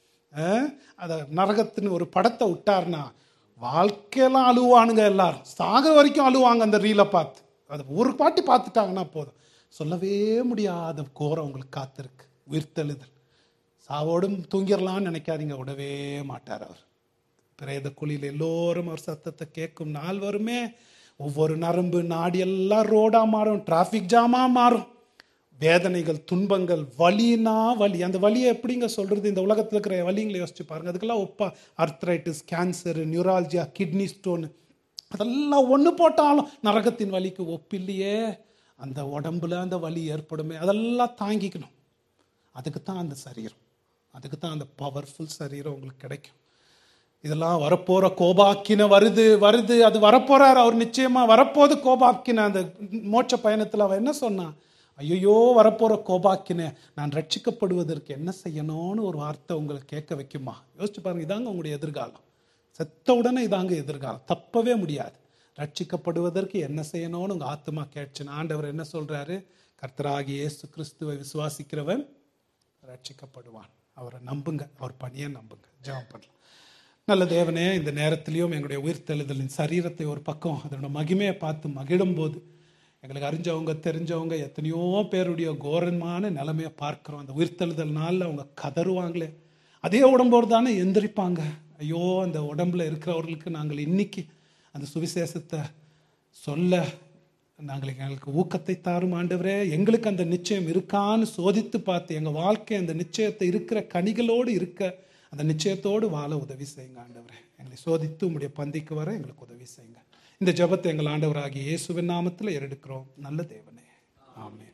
அதை நரகத்தின்னு ஒரு படத்தை விட்டார்னா வாழ்க்கையெல்லாம் அழுவானுங்க, எல்லாரும் சாக வரைக்கும் அழுவாங்க அந்த ரீலை பார்த்து. அதை ஒரு பாட்டி பார்த்துட்டாங்கன்னா போதும், சொல்லவே முடியாத கோரம் உங்களுக்கு காத்திருக்கு. உயிர்த்தெழுதல். சாவோடும் தூங்கிடலான்னு நினைக்காதீங்க, விடவே மாட்டார் அவர். பிரேத குழியில் எல்லோரும் அவர் சத்தத்தை கேட்கும் நாள் வருமே. ஒவ்வொரு நரம்பு நாடி எல்லாம் ரோடா மாறும், டிராஃபிக் ஜாமா மாறும். வேதனைகள், துன்பங்கள், வலினா வலி. அந்த வலியை எப்படிங்க சொல்றது? இந்த உலகத்தில் இருக்கிற வலிங்களை யோசிச்சு பாருங்க. அதுக்கெல்லாம் ஒப்பா arthritis, cancer, neuralgia, kidney stone, அதெல்லாம் ஒன்று போட்டாலும் நரகத்தின் வலிக்கு ஒப்பில்லையே. அந்த உடம்புல அந்த வலி ஏற்படுமே, அதெல்லாம் தாங்கிக்கணும். அதுக்கு தான் அந்த சரீரம், அதுக்கு தான் அந்த பவர்ஃபுல் சரீரம் உங்களுக்கு கிடைக்கும். இதெல்லாம் வரப்போற கோபாக்கின வருது வருது அது வரப்போறாரு அவர், நிச்சயமா வரப்போது கோபாக்கின. அந்த மோட்ச பயணத்தில் அவன் என்ன சொன்னான்? ஐயோ வரப்போற கோபாக்கின, நான் ரட்சிக்கப்படுவதற்கு என்ன செய்யணும்னு ஒரு வார்த்தை உங்களை கேட்க வைக்குமா? யோசிச்சு பாருங்க. இதாங்க உங்களுடைய எதிர்காலம். செத்த உடனே இதாங்க எதிர்காலம், தப்பவே முடியாது. ரட்சிக்கப்படுவதற்கு என்ன செய்யணும்னு உங்க ஆத்மா கேட்சுன்னு ஆண்டவர் என்ன சொல்றாரு? கர்த்தராகிய இயேசு கிறிஸ்துவை விசுவாசிக்கிறவன் ரட்சிக்கப்படுவான். அவரை நம்புங்க, அவர் பணியை நம்புங்க. ஜெபம் பண்ணலாம். நல்ல தேவனே, இந்த நேரத்திலையும் எங்களுடைய உயிர்த்தெழுதலின் சரீரத்தை ஒரு பக்கம் அதோட மகிமையை பார்த்து மகிழும் போது எங்களுக்கு அறிஞ்சவங்க தெரிஞ்சவங்க எத்தனையோ பேருடைய கோரமான நிலைமையை பார்க்குறோம். அந்த உயிர்த்தெழுதல் நாளில் அவங்க கதறுவாங்களே, அதே உடம்போடு தானே எந்திரிப்பாங்க. ஐயோ அந்த உடம்புல இருக்கிறவர்களுக்கு நாங்கள் இன்னைக்கு அந்த சுவிசேஷத்தை சொல்ல நாங்கள் எங்களுக்கு ஊக்கத்தை தாரும் ஆண்டவரே. எங்களுக்கு அந்த நிச்சயம் இருக்கான்னு சோதித்து பார்த்து எங்கள் வாழ்க்கை அந்த நிச்சயத்தை இருக்கிற கனிகளோடு இருக்க அந்த நிச்சயத்தோடு வாழ உதவி செய்யுங்க ஆண்டவரே. எங்களை சோதித்து உங்களுடைய பந்திக்கு வர எங்களுக்கு உதவி செய்யுங்க. இந்த ஜெபத்தை எங்கள் ஆண்டவராகிய இயேசுவின் நாமத்தில் ஏறெடுக்கிறோம் நல்ல தேவனே, ஆமென்.